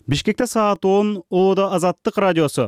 Бишкекте саат 10, Оодо Азаттык радиосу.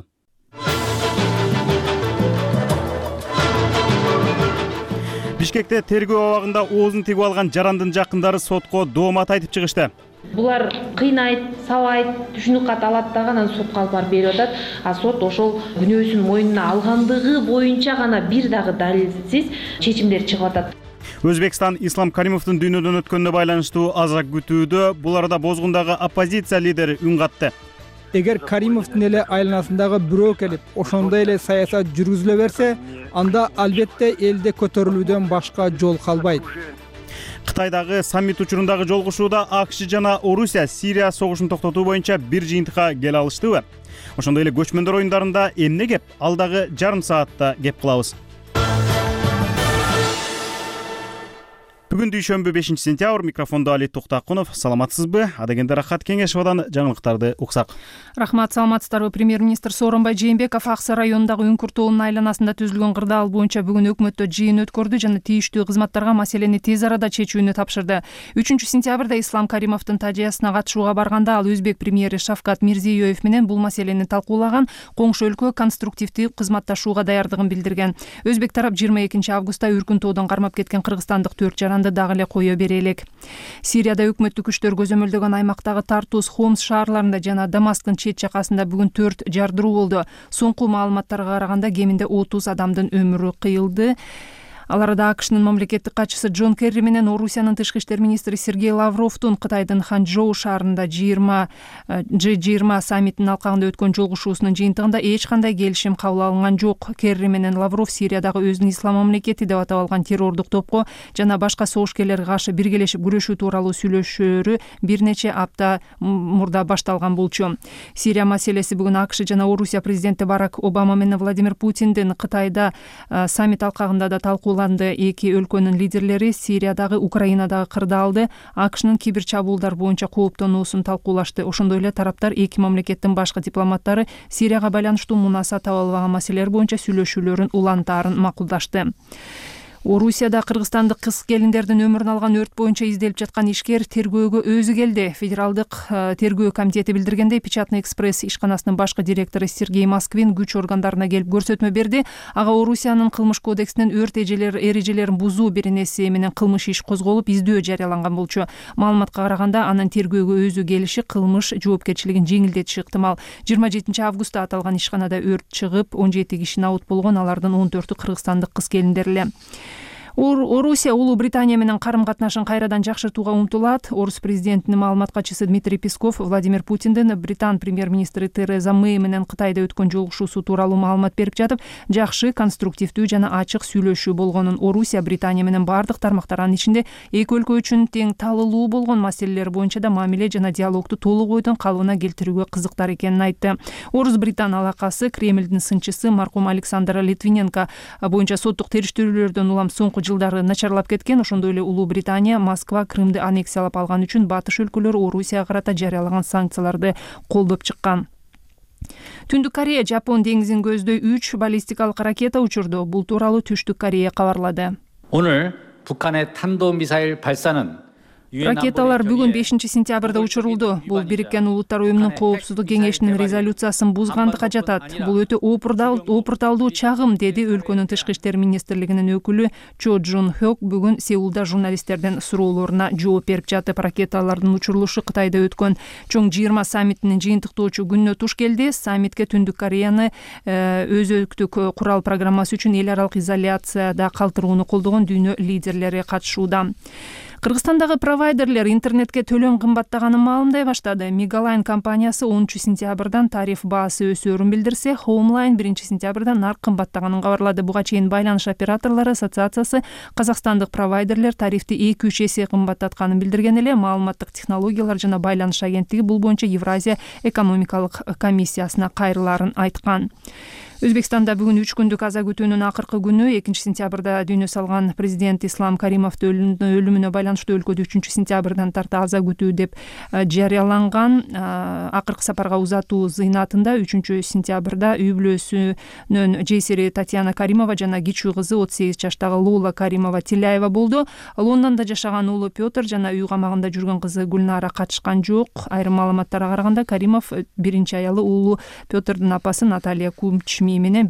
Бишкекте тергөө абагында оозун тигип алган жарандын жакындары сотко доомат айтып чыгышты. Булар кыйнайт, сабайт, түшүнүк кат алат дагы анан сотко алып барып берип атат. А сот ошол күнөөсүн мойнуна алгандыгы боюнча гана бир дагы далилсиз чечимдер чыгып атат. Өзбекстан Ислам Каримовдун дүйнөдөн өткөнүнө байланыштуу аза күтүүдө. Бул арада бозгундагы оппозиция лидери үн катты. Эгер Каримовдун эле айланасындагы бирөө келип, ошондой эле саясат жүргүзүлө берсе, анда албетте элде көтөрүлүүдөн башка жол калбайт. Кытайдагы саммит учурундагы жолугушууда АКШ жана Орусия Сирия согушун токтотуу боюнча бир жыйынтыкка келе алыштыбы? Ошондой эле көчмөндөр оюндарында эмне кеп? Алдагы жарым саатта кеп кылабыз. Бүгүн дүйшөмбү 5-сентябрь, микрофондо Али Туктакунов. Саламатсызбы? Адегенде Рахат Кеңешовдон жаңылыктарды уксак. Рахмат, саламатсыздарбы? Премьер-министр Сооронбай Жээнбеков Аксы районундагы Үңкүр тоонун айланасында түзүлгөн кырдаал боюнча бүгүн өкмөттө жыйын өткөрдү жана тийиштүү кызматтарга маселени тез арада чечүүнү тапшырды. 3-сентябрда Ислам Каримовдун Тажиясына катышууга барганда ал өзбек премьери Шавкат Мирзиёев менен бул маселени талкуулаган, коңшу өлкө конструктивдүү кызматташууга даярдыгын билдирген. Өзбек тарап 22-августта Үркүн тоодон кармап кеткен кыргызстандык 4 жаранды дагы эле кое бере элек. Сирияда өкмөттүк күчтөр көзөмөлдөгөн аймактагы Тартус, Хомс шаарларында жана Дамасктын чет жакасында бүгүн 4 жардыруу болду. Соңку маалыматтарга караганда кеминде 30 адамдын өмүрү кыйылды. Аларда АКШнын мамлекеттик катчысы Джон Керри менен Орусиянын тышкы иштер министри Сергей Лавровдун Кытайдын Ханчжоу шаарында G20 саммитинин алкагында өткөн жолугушуусунун жыйынтыгында эч кандай келишим кабыл алынган жок. Керри менен Лавров Сириядагы өзүн ислам мамлекети деп атап алган террордук топко жана башка согушкерлерге каршы биргелешип күрөшүү тууралуу сүйлөшөөрү бир нече апта мурда башталган болчу. Сирия маселеси бүгүн АКШ жана Орусия президенти Барак Обама менен Владимир Путиндин Кытайда саммит алкагында да талкуу эки өлкөнүн лидерлери Сириядагы, Украинадагы кырдаалды, АКШнын кибер чабуулдар боюнча кооптонуусун талкуулашты. Ошондой эле тараптар эки мамлекеттин башкы дипломаттары Сирияга байланыштуу мунаса таба албаган маселелер боюнча сүйлөшүүлөрүн улантаарын макулдашты. Орусияда кыргызстандык кыз-келиндердин өмүрүн алган өрт боюнча изделип жаткан ишкер тергөөгө өзү келди. Федералдык тергөө комитети билдиргендей, Печатный экспресс ишканасынын башкы директору Сергей Москвин күч органдарына келип көрсөтмө берди. Ага Орусиянын кылмыш кодексинин өрт эрежелерин бузуу беренеси менен кылмыш иш козголуп, издөө жарыяланган болчу. Маалыматка караганда, анын тергөөгө өзү келиши кылмыш жоопкерчилигин жеңилдетиши ыктымал. 27-августта аталган ишканада өрт чыгып, 17 киши наут болгон, алардын 14-ü кыргызстандык кыз-келиндер эле. Орусия Улуу Британия менен карым-катнашын кайрадан жакшыртууга умтулат. Орус президентинин маалымат катчысы Дмитрий Песков Владимир Путиндин Британ премьер-министри Тереза Мэй менен Кытайда өткөн жолугушуусу тууралуу маалымат берип жатып, жакшы, конструктивдүү жана ачык сүйлөшүү болгонун, Орусия Британия менен бардык тармактар, анын ичинде эки өлкө үчүн тең талылуу болгон маселелер боюнча да мамиле жана диалогду толук ойдон калыбына келтирүүгө кызыктар экенин айтты. Орус-Британ алакасы Кремлдин сынчысы маркум Александр Литвиненко боюнча соттук териштирүүлөрдөн улам соңку жылдары начарлап кеткен. Ошондой эле Улуу Британия Москва Крымды аннексиялап алган үчүн батыш өлкөлөр Орусияга карата жарыялаган санкцияларды колдоп чыккан. Түндүк Корея Жапон деңизин көздөй 3 баллистикалык ракета учурду. Бул тууралуу Түштүк Корея кабарлады. 오늘 북한의 탄도미사일 발사는 Ракеталар бүгүн 5-сентябрда учурулду. Бул Бириккен Улуттар уюмунун коопсуздук кеңешинин резолюциясын бузгандыкка жатат. Бул өтө опурталдуу чагым, деди өлкөнүн тышкы иштер министрлигинин өкүлү Чо Джун Хёк бүгүн Сеулда журналисттердин суроолоруна жооп берип жатып. Ракеталардын учурулушу Кытайда өткөн чоң G20 саммитинин жыйынтыктоочу күнүнө туш келди. Саммитке Түндүк Кореяны өзөктүк курал программасы үчүн эл аралык изоляцияда калтырууну колдогон дүйнө лидерлери катышууда. Кыргызстандагы провайдерлер интернетке төлөм кымбаттаганын маалымдай баштады. Мегалайн компаниясы 10-сентябрдан тариф баасы өсөөрүн билдирсе, Homeline 1-сентябрдан нарк кымбаттаганын кабарлады. Буга чейин Байланыш операторлору ассоциациясы казакстандык провайдерлер тарифти 2-3 эсе кымбаттатканын билдирген эле. Маалыматтык технологиялар жана байланыш агенттиги бул боюнча Евразия экономикалык комиссиясына кайрылаарын айткан. Өзбекстанда бүгүн 3 күндүк аза күтүүнүн акыркы күнү 2 сентябрда дүйнө салган президент Ислам Каримовдун өлүмүнө байланыштуу өлкөдө 3 сентябрдан тарта аза күтүү деп жарыяланган. Акыркы сапарга узатуу зыйнатында 3 сентябрда үй бүлөсүнүн жейсери Татьяна Каримова жана кичүү кызы 38 жаштагы Лула Каримова Тиляева болду. Лондондо жашаган уулу Петр жана үй камагында жүргөн кызы Гүлнара катышкан жок. Айрым маалыматтарга караганда Каримов биринчи аялы уулу Петрдин апасы Наталья Кумч менен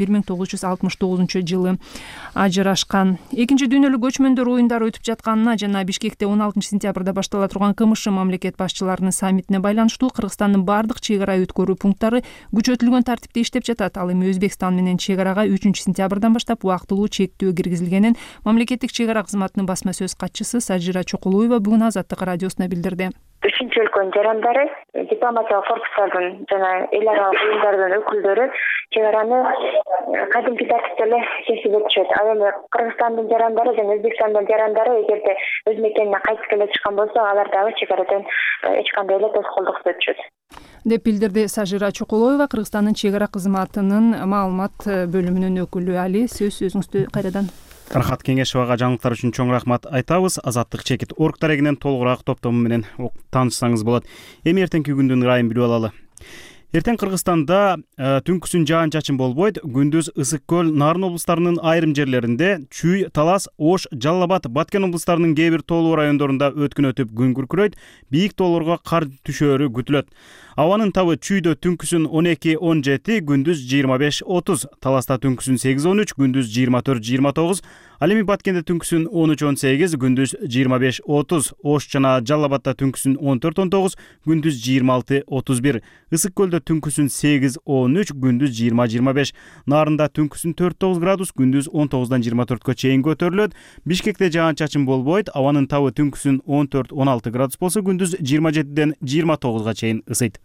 1969-жылы ажырашкан. Экинчи дүйнөлүк көчмөндөр оюндары өтүп жатканына жана Бишкекте 16 сентябрда баштала турган КМШ мамлекет башчыларынын саммитине байланыштуу Кыргызстандын бардык чек ара өткөрүү пункттары күчөтүлгөн тартипте иштеп жатат. Ал эми Өзбекстан менен чек арага 3 сентябрдан баштап убактылуу чектөө киргизилгенин мамлекеттик чек ара кызматынын басма сөз катчысы Сажира Чокулуева бүгүн Азаттык радиосуна билдирди. Үчүнчү өлкөнүн жарандары, дипломатиялык корпустардын жана эл аралык уюмдардын өкүлдөрү чек араны кадимки тартипте эле кесип өтүшөт. Ал эми Кыргызстандын жарандары жана Өзбекстандын жарандары эгерде өз мекенине кайтып келе турган болсо, алар дагы чек арадан эч кандай эле тоскоолдуксуз өтүшөт деп билдирди Сажира Чокулоева, Кыргызстандын чек ара кызматынын маалымат бөлүмүнүн өкүлү. Али, сөз өзүңүздө кайрадан. Рахат Кеңешовага жаңылыктар үчүн чоң рахмат айтабыз. Азаттык чекит орг дарегинен толугураак топтому менен таанышсаңыз болот. Эми эртеңки күндүн ырайын билип алалы. Эртең Кыргызстанда түнкүсүн жаан чачын болбойт. Күндүз Ысык көл, Нарын облустарынын айрым жерлеринде, Чүй, Талас, Ош, Жалал Абад, Баткен облустарынын кээ бир тоолуу райондорунда өткүнөтүп күн күркүрөйт. Бийик тоолорго кар түшөөрү күтүлөт. Абанын табы Чүйдө түнкүсүн 12-17, күндүз 25-30, Таласта түнкүсүн 8-13, күндүз 24-29, ал эми Баткенде түнкүсүн 13-18, күндүз 25-30, Ош жана Жалал Абадта түнкүсүн 14-19, күндүз 26-31, Ысык көлдө түнкүсүн 8-13, күндүз 20-25, Нарында түнкүсүн 4-9 градус, күндүз 19-24 чейин көтөрүлөт. Бишкекте жаан чачын болбойт, абанын табы түнкүсүн 14-16 градус болсо, күндүз 27-29 чейин ысыйт.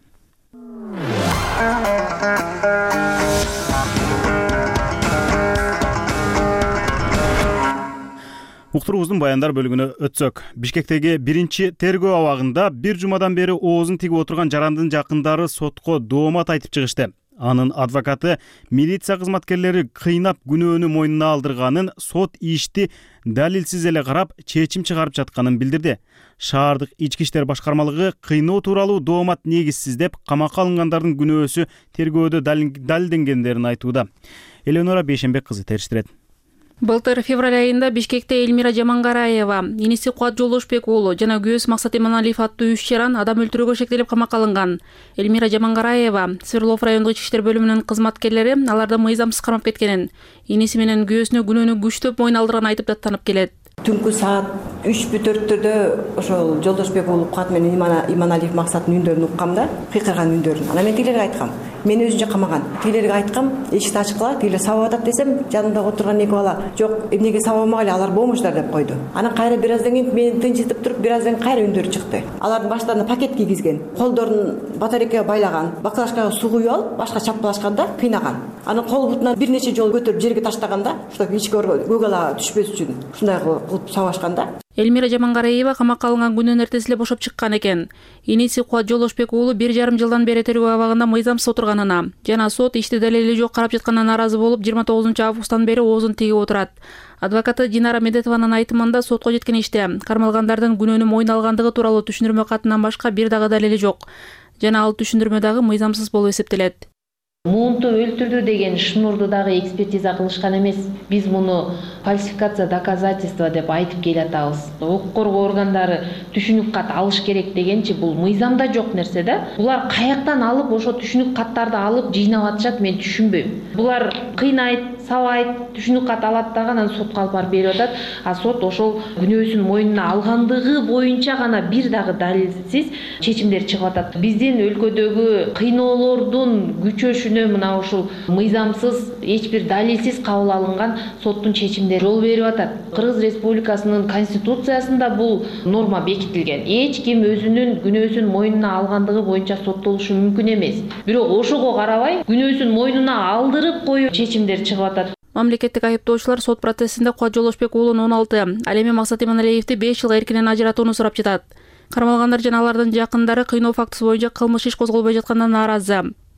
Уктуруубуздун баяндар бөлүгүнө өтсөк, Бишкектеги биринчи тергөө абагында бир жумадан бери оозун тигип отурган жарандын жакындары сотко доомат айтып чыгышты. Анын адвокаты милиция кызматкерлери кыйнап күнөөнү мойнуна алдырганын, сот ишти далилсиз эле карап, чечим чыгарып жатканын билдирди. Шаардык ички иштер башкармалыгы кыйноо тууралуу доомат негизсиз деп, камакка алынгандардын күнөөсү тергөөдө далилденгендерин айтууда. Эленора Бейшенбек кызы териштирет. Былтыр февраль айында Бишкекте Элмира Жамангараева, иниси Кубат Жолдошбек уулу жана күйөөсү Максат Эманалиев аттуу 3 жаран адам өлтүрүүгө шектелип камакка алынган. Элмира Жамангараева Свердлов райондук ички иштер бөлүмүнүн кызматкерлери аларды мыйзамсыз кармап кеткенин, иниси менен күйөөсүнө күнөөнү күчтөп мойнуна алдырганын айтып даттанып келет. Түнкү саат 3-4-төрдө ошол Жолдошбек уулу Кубат менен Иманалиев Максаттын үндөрүн уккамда, кыйкырган үндөрүн. Анан мен тилерге айткам. Мени өзүнчө камаган. Тилерге айткам, эшикти ачкыла, тилер сабап атат десем, жанымда отурган эки бала, жок, эмнеге сабамак эле, алар болмуштар деп койду. Анан кайра бир аздан кийин мени тынчытып туруп, бир аздан кайра үндөрү чыкты. Алардын баштарына пакет кийгизген, колдорун батарейкага байлаган, баклажкага суу куюп алып, башка чапкылашканда кыйнаган. Анан кол бутунан бир нече жолу көтөрүп жерге таштаганда, ушул ички көгалага түшпөс үчүн ушундай кылып сабашканда. Элмира Жамангараева камакка алынган күнүнүн эртеси эле бошоп чыккан экен. Иниси Кубат Жолдошбек уулу 1,5 жылдан бери тергөө абагында мыйзамсыз отурганына жана сот ишти далили жок карап жатканына нааразы болуп 29 августтан бери оозун тигип отурат. Адвокаты Динара Медетованын айтымында сотко жеткен иште кармалгандардын күнөөнү мойнуна алгандыгы тууралуу түшүндүрмө катынан башка бир дагы далили жок жана ал түшүндүрмө дагы мыйзамсыз болуп эсептелет. Муунту өлтүрдү деген шнурду дагы экспертиза кылышкан эмес. Биз муну фальсификация доказательства деп айтып келатабыз. Укук коргоо органдары түшүнүк кат алыш керек дегенчи, бул мыйзамда жок нерсе да. Булар каяктан алып ошо түшүнүк каттарды алып жыйнап атышат, мен түшүнбөйм. Булар кыйнайт, сабайт, түшүнүк кат алат дагы анан сотко алып барып берип атат. А сот ошол күнөөсүн мойнуна алгандыгы боюнча гана бир дагы далилсиз чечимдер чыгып атат. Биздин өлкөдөгү кыйноолордун күчөшүнө мына ушул мыйзамсыз, эч бир далилсиз кабыл алынган соттун чечимдери жол берип атат. Кыргыз Республикасынын конституциясында бул норма бекитилген. Эч ким өзүнүн күнөөсүн мойнуна алгандыгы боюнча соттолушу мүмкүн эмес. Бирок ошого карабай күнөөсүн мойнуна алдырып коюп чечимдер чыгып атат. Мамлекеттик айыптоочулар сот процессинде Кубат Жолдошбек уулун 16, ал эми Максат Эманалиевди 5 жылга эркинен ажыратууну сурап жатат. Кармалгандар жана алардын жакындары кыйноо фактысы боюнча кылмыш иш козголбой жатканына нааразы.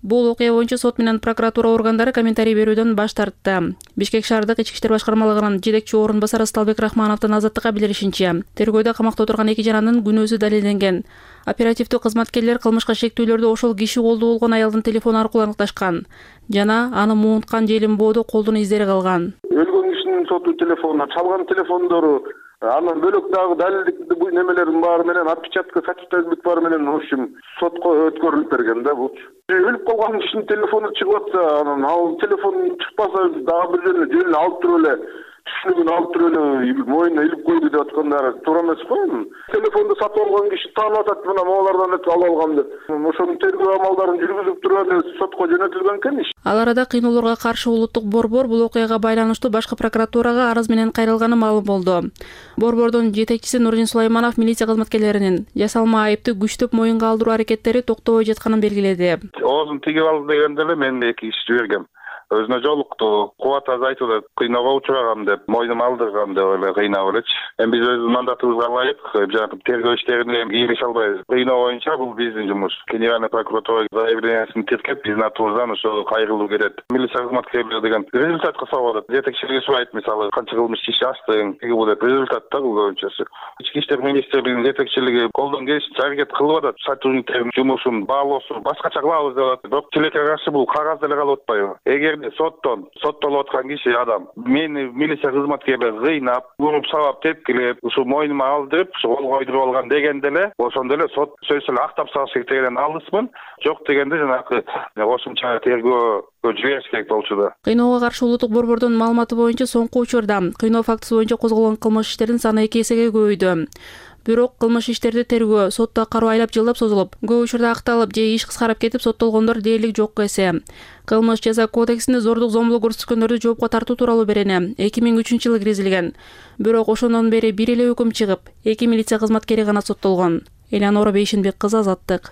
Бул окуя боюнча сот менен прокуратура органдары комментарий берүүдөн баш тартты. Бишкек шаардык ички иштер башкармалыгынын жетекчи орун басары Сталбек Рахмановдун азаттыкка билдиришинче, тергөөдө камакта отурган 2 жананын күнөөсү далилденген. Оперативдүү кызматкерлер кылмышка шектүүлөрдү ошол киши колдуу болгон аялдын телефону аркылуу аныкташкан жана аны муунткан же илинбоодо колдун издери калган. Өлгөн кишинин соту телефону, чалган телефондору, анан бөлөк дагы далилдик немелердин баары менен отпечатка сочетательдик баары менен в общем сотко өткөрүлүп берген да бул. Өлүп калган кишинин телефону чыгып атса, анан ал телефон чыкпаса дагы бир жөнү алып туруп эле түшүнүгүн алып туруп эле моюнуна илип койду деп аткандар туура эмес го. Телефонду сатып алган киши таанып атат, мына могулардан алып алгам деп. Ошонун тергөө амалдарын жүргүзүп туруп эле сотко жөнөтүлгөн экен иш. Ал арада кыйноолорго каршы улуттук борбор бул окуяга байланыштуу башкы прокуратурага арыз менен кайрылганы маалым болду. Борбордун жетекчиси Нурдин Сулайманов милиция кызматкерлеринин жасалма айыпты күчтөп моюнга алдыруу аракеттери токтобой жатканын белгиледи. Оозун тигип алды дегенде эле мен 2 киши жибергем. Өзүнө жолукту, кубат аз айтылат, кыйноого учурагам деп, мойнума алдыргам деп эле кыйнап элечи. Эми биз өз мандатыбызга ылайык, жанагы тергөө иштерине киреше албайбыз. Кыйноо боюнча бул биздин жумуш. Генеральный прокуратура заявлениясын тиркеп, биздин атыбыздан ошо кайрылуу керек. Милиция кызматкерлери деген результатка салып атат. Жетекчилиги субайт, мисалы, канча кылмыш иши ачтың, тиги бул деп результат да бул көбүнчөсү. Ички иштер министрлигинин жетекчилиги колдон келишинче аракет кылып атат. Сотрудниктердин жумушун баалоосун башкача кылабыз деп атат. Бирок тилекке каршы бул кагазда эле калып атпайбы? Эгер соттолуп аткан киши адам мени милиция кызматкерлери кыйнап, уруп сабап тепкилеп, ушу моюнума алдырып, кол койдуруп алган дегенде эле, ошондо эле сот сөзсүз эле актап салыш керек дегенден алыспын. Жок дегенде жанагы кошумча тергөөгө жибериш керек болчу да. Кыйноого каршы улуттук борбордун маалыматы боюнча соңку учурда кыйноо фактысы боюнча козголгон кылмыш иштердин саны 2 эсеге көбөйдү. Бирок кылмыш иштерди тергөө сотто кароо айлап жылдап созулуп, көп учурда акталып же иш кыскарып кетип соттолгондор дээрлик жок эсе. Кылмыш жаза кодексинде зордук зомбулук көрсөткөндөрдү жоопко тартуу тууралуу берени 2003-жылы киргизилген. Бирок ошондон бери бир эле өкүм чыгып, 2 милиция кызматкери гана соттолгон. Элеонора Бейшенбек кызы, Азаттык.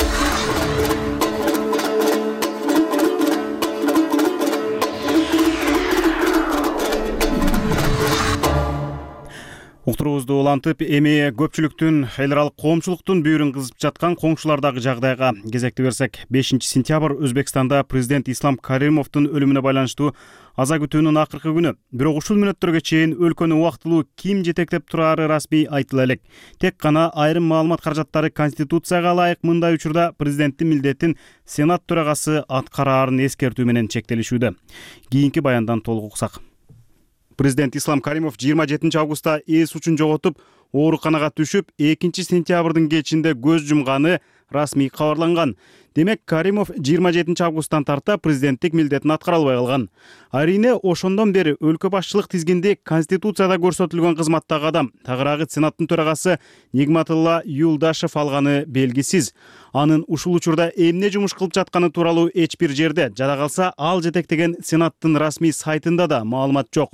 Уктуруубузду улантып, эми көпчүлүктүн эл аралык коомчулуктун бүйүрүн кызып жаткан коңшулардагы жагдайга кезекти берсек, 5-сентябрь Өзбекстанда президент Ислам Каримовдун өлүмүнө байланыштуу аза күтүүнүн акыркы күнү. Бирок ушул мүнөттөргө чейин өлкөнү убактылуу ким жетектеп турары расмий айтыла элек. Тек гана айрым маалымат каражаттары Конституцияга ылайык мындай учурда президенттин милдетин Сенат төрагасы аткараарын эскертүү менен чектелишүүдө. Кийинки баяндан толук уксак. Президент Ислам Каримов 27 августта эс учун жоготуп, ооруканага түшүп, 2 сентябрдын кечинде көз жумганы расмий кабарланган. Демек, Каримов 27 августтан тарта президенттик милдетин аткара албай калган. Арине ошондон бери өлкө башчылык тизгинде Конституцияда көрсөтүлгөн кызматтагы адам, тагыраагы Сенаттын төрагасы Нигматулла Юлдашев алганы белгисиз. Анын ушул учурда эмне жумуш кылып жатканы тууралуу эч бир жерде, жада калса ал жетектеген Сенаттын расмий сайтында да маалымат жок.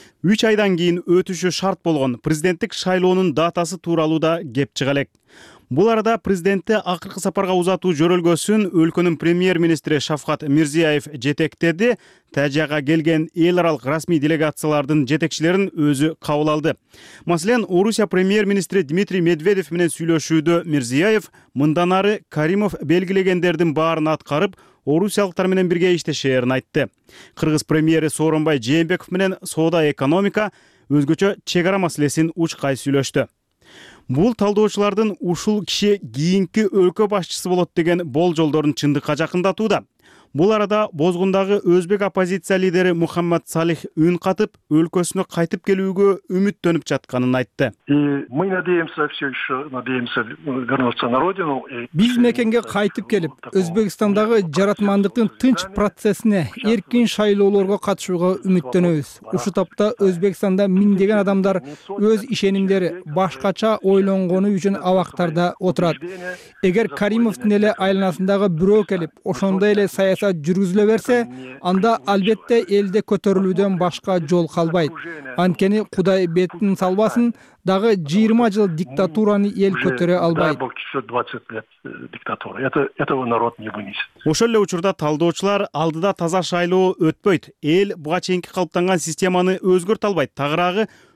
3 айдан кийин өтүшү шарт болгон президенттик шайлоонун датасы тууралуу да кеп чыга элек. Бул арада президентти акыркы сапарга узатуу жөрөлгөсүн өлкөнүн премьер-министри Шавкат Мирзиёев жетектеди. Тажияга келген эл аралык расмий делегациялардын жетекчилерин өзү кабыл алды. Маселен, Орусия премьер-министри Дмитрий Медведев менен сүйлөшүүдө Мирзиёев мындан ары Каримов белгилегендердин баарын аткарып, орусиялыктар менен бирге иштешерин айтты. Кыргыз премьери Сооронбай Жээнбеков менен соода экономика, өзгөчө чек ара маселесин учкай сүйлөштү. Бул талдоочулардын ушул киши кийинки өлкө башчысы болот деген болжолдорун чындыкка жакындатууда. Бул арада Бозгундагы өзбек оппозиция лидери Мухаммад Салих үн катып, өлкөсүнө кайтып келүүгө үмүттөнүп жатканын айтты. Мы надеемся, все еще надеемся вернуться на родину. Биз мекенге кайтып келип, Өзбекстандагы жаратмандыктын тынч процессине, эркин шайлоолорго катышууга үмүттөнөбүз. Ушул тапта Өзбекстанда миңдеген адамдар өз ишенимдери башкача ойлонгону үчүн абактарда отурат. Эгер Каримовдун эле айланасындагы бирөө келип, ошондой эле жүргүзүлө берсе, анда албетте элде көтөрүлүүдөн башка жол калбайт. Анткени Кудай бетин салбасын, дагы 20 жыл диктатураны эл көтөрө албайт. 20 лет диктатура. Этого народ не вынесет. Ошол эле учурда талдоочулар алдыда таза шайлоо өтпөйт. Эл буга чейинки калыптанган системаны өзгөртө албайт. Тагыраагы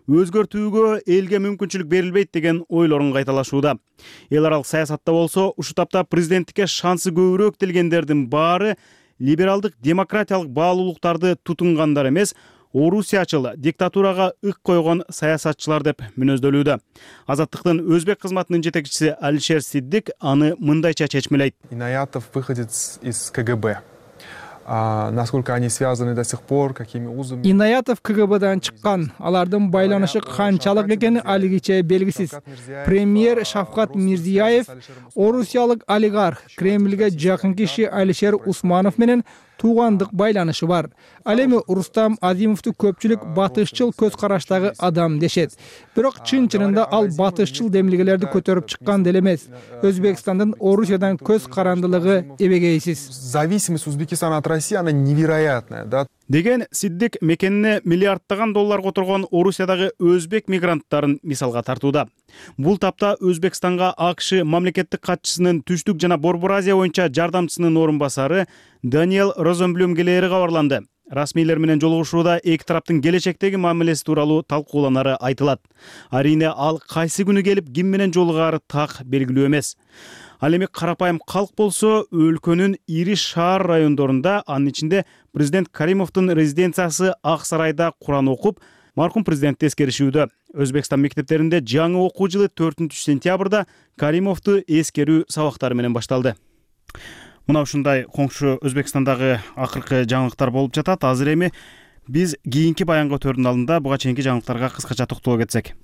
өзгөртүүгө элге мүмкүнчүлүк берилбейт деген ойлорун кайталашууда. Эл аралык саясатта болсо ушул тапта президенттикке шансы көбүрөөк делгендердин баары либералдык демократиялык баалуулуктарды тутунгандар эмес, орусиячыл диктатурага ык койгон саясатчылар деп мүнөздөлүүдө. Азаттыктын өзбек кызматынын жетекчиси Алишер Сиддик аны мындайча чечмелейт. Инаятов выходец из КГБ. Насколько они связаны до сих пор, какими узами. Инаятов КГБдан чыккан. Алардын байланышы канчалык экени алигиче белгисиз. Премьер Шавкат Мирзияев, орусиялык олигарх, Кремльге жакын киши Алишер Усманов менен туугандык байланышы бар. Ал эми Рустам Азимовду көпчүлүк батышчыл көз караштагы адам дешет. Бирок чын-чынында ал батышчыл демилгелерди көтөрүп чыккан деле эмес. Өзбекстандын Орусиядан көз карандылыгы эбегейсиз. Зависимость Узбекистана от России, она невероятная, да? Деген Сиддик мекенине миллиарддаган долларга турган Орусиядагы өзбек мигранттарын мисалга тартууда. Бул тапта Өзбекстанга АКШ мамлекеттик катчысынын түштүк жана Борбор Азия боюнча жардамчысынын орун басары Даниэл Розенблюм келери кабарланды. Расмийлер менен жолугушууда эки тараптын келечектеги мамилеси тууралуу талкууланары айтылат. Арине ал кайсы күнү келип ким менен жолугаары так белгилүү эмес. Ал эми карапайым калк болсо өлкөнүн ири шаар райондорунда, анын ичинде президент Каримовдун резиденциясы Ак Сарайда Куран окуп, маркум президентти эскеришүүдө. Өзбекстан мектептеринде жаңы окуу жылы 4-сентябрда Каримовду эскерүү сабактары менен башталды. Мына ушундай коңшу Өзбекстандагы акыркы жаңылыктар болуп жатат. Азыр эми биз кийинки баянга өтөрдүн алдында буга чейинки жаңылыктарга кыскача токтоло кетсек.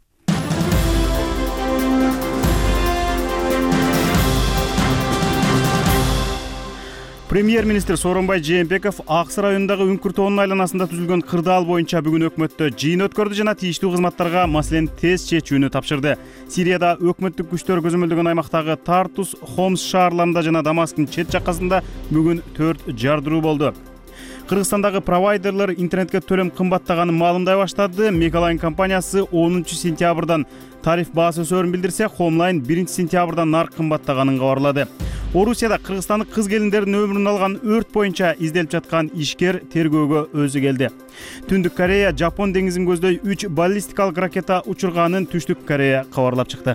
Премьер-министр Сооронбай Жээнбеков Ак Сарай районундагы Үңкүр тоонун айланасында түзүлгөн кырдаал боюнча бүгүн өкмөттө жыйын өткөрдү жана тийиштүү кызматтарга маселени тез чечүүнү тапшырды. Сирияда өкмөттүк күчтөр көзөмөлдөгөн аймактагы Тартус, Хомс шаарларында жана Дамасктын чет жаккасында бүгүн 4 жардыруу болду. Кыргызстандагы провайдерлер интернетке төлөм кымбаттаганын маалымдай баштады. Мегалайн компаниясы 10-сентябрдан тариф баасы өсөөрүн билдирсе, Хомлайн 1-сентябрдан нарк кымбаттаганын кабарлады. Орусияда кыргызстандык кыз келиндердин өмүрүн алган өрт боюнча изделип жаткан ишкер тергөөгө өзү келди. Түндүк Корея Жапон деңизин көздөй 3 баллистикалык ракета учурганын Түштүк Корея кабарлап чыкты.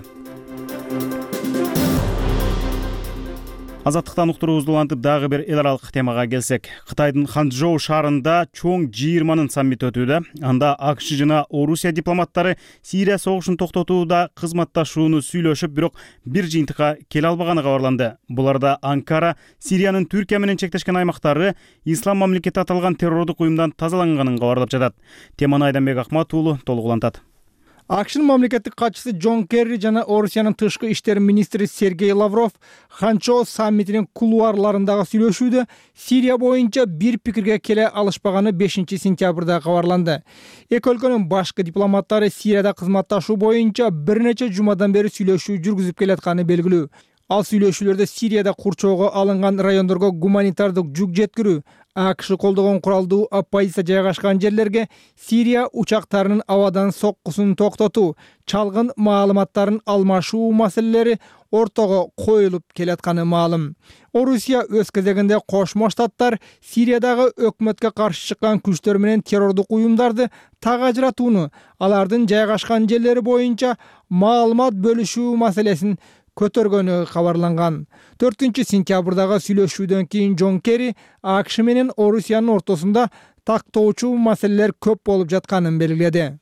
Азаттыктан уктуруубузду улантып дагы бир эл аралык темага келсек, Кытайдын Ханчжоу шаарында чоң G20 саммити өтүүдө. Анда АКШ жана Орусия дипломаттары Сирия согушун токтотууда кызматташууну сүйлөшүп, бирок бир жыйынтыкка келе албаганы кабарланды. Буларда Анкара Сириянын Түркия менен чектешкен аймактары Ислам мамлекети аталган террордук уюмдан тазаланганын кабарлап жатат. Теманы Айданбек Акматуулу толук улантат. АКШнын мамлекеттик катчысы Джон Керри жана Орусиянын тышкы иштер министри Сергей Лавров Ханчжоу саммитинин кулуарларындагы сүйлөшүүдө Сирия боюнча бир пикирге келе алышпаганы 5-сентябрда кабарланды. Эки өлкөнүн башкы дипломаттары Сирияда кызматташуу боюнча бир нече жумадан бери сүйлөшүү жүргүзүп келатканы белгилүү. Ал сүйлөшүүлөрдө Сирияда курчоого алынган райондорго гуманитардык жүк жеткирүү, АКШ колдогон куралдуу оппозиция жайгашкан жерлерге Сирия учактарынын абадан соккусун токтотуу, чалгын маалыматтарын алмашуу маселелери ортого коюлуп келатканы маалым. Орусия өз кезегинде Кошмо Штаттар Сириядагы өкмөткө каршы чыккан күчтөр менен террордук уюмдарды так ажыратууну, алардын жайгашкан жерлери боюнча маалымат бөлүшүү маселесин көтөргөнү кабарланган. 4-сентябрдагы сүйлөшүүдөн кийин Джон Керри АКШ менен Орусиянын ортосунда тактоочу маселелер көп болуп жатканын белгиледи.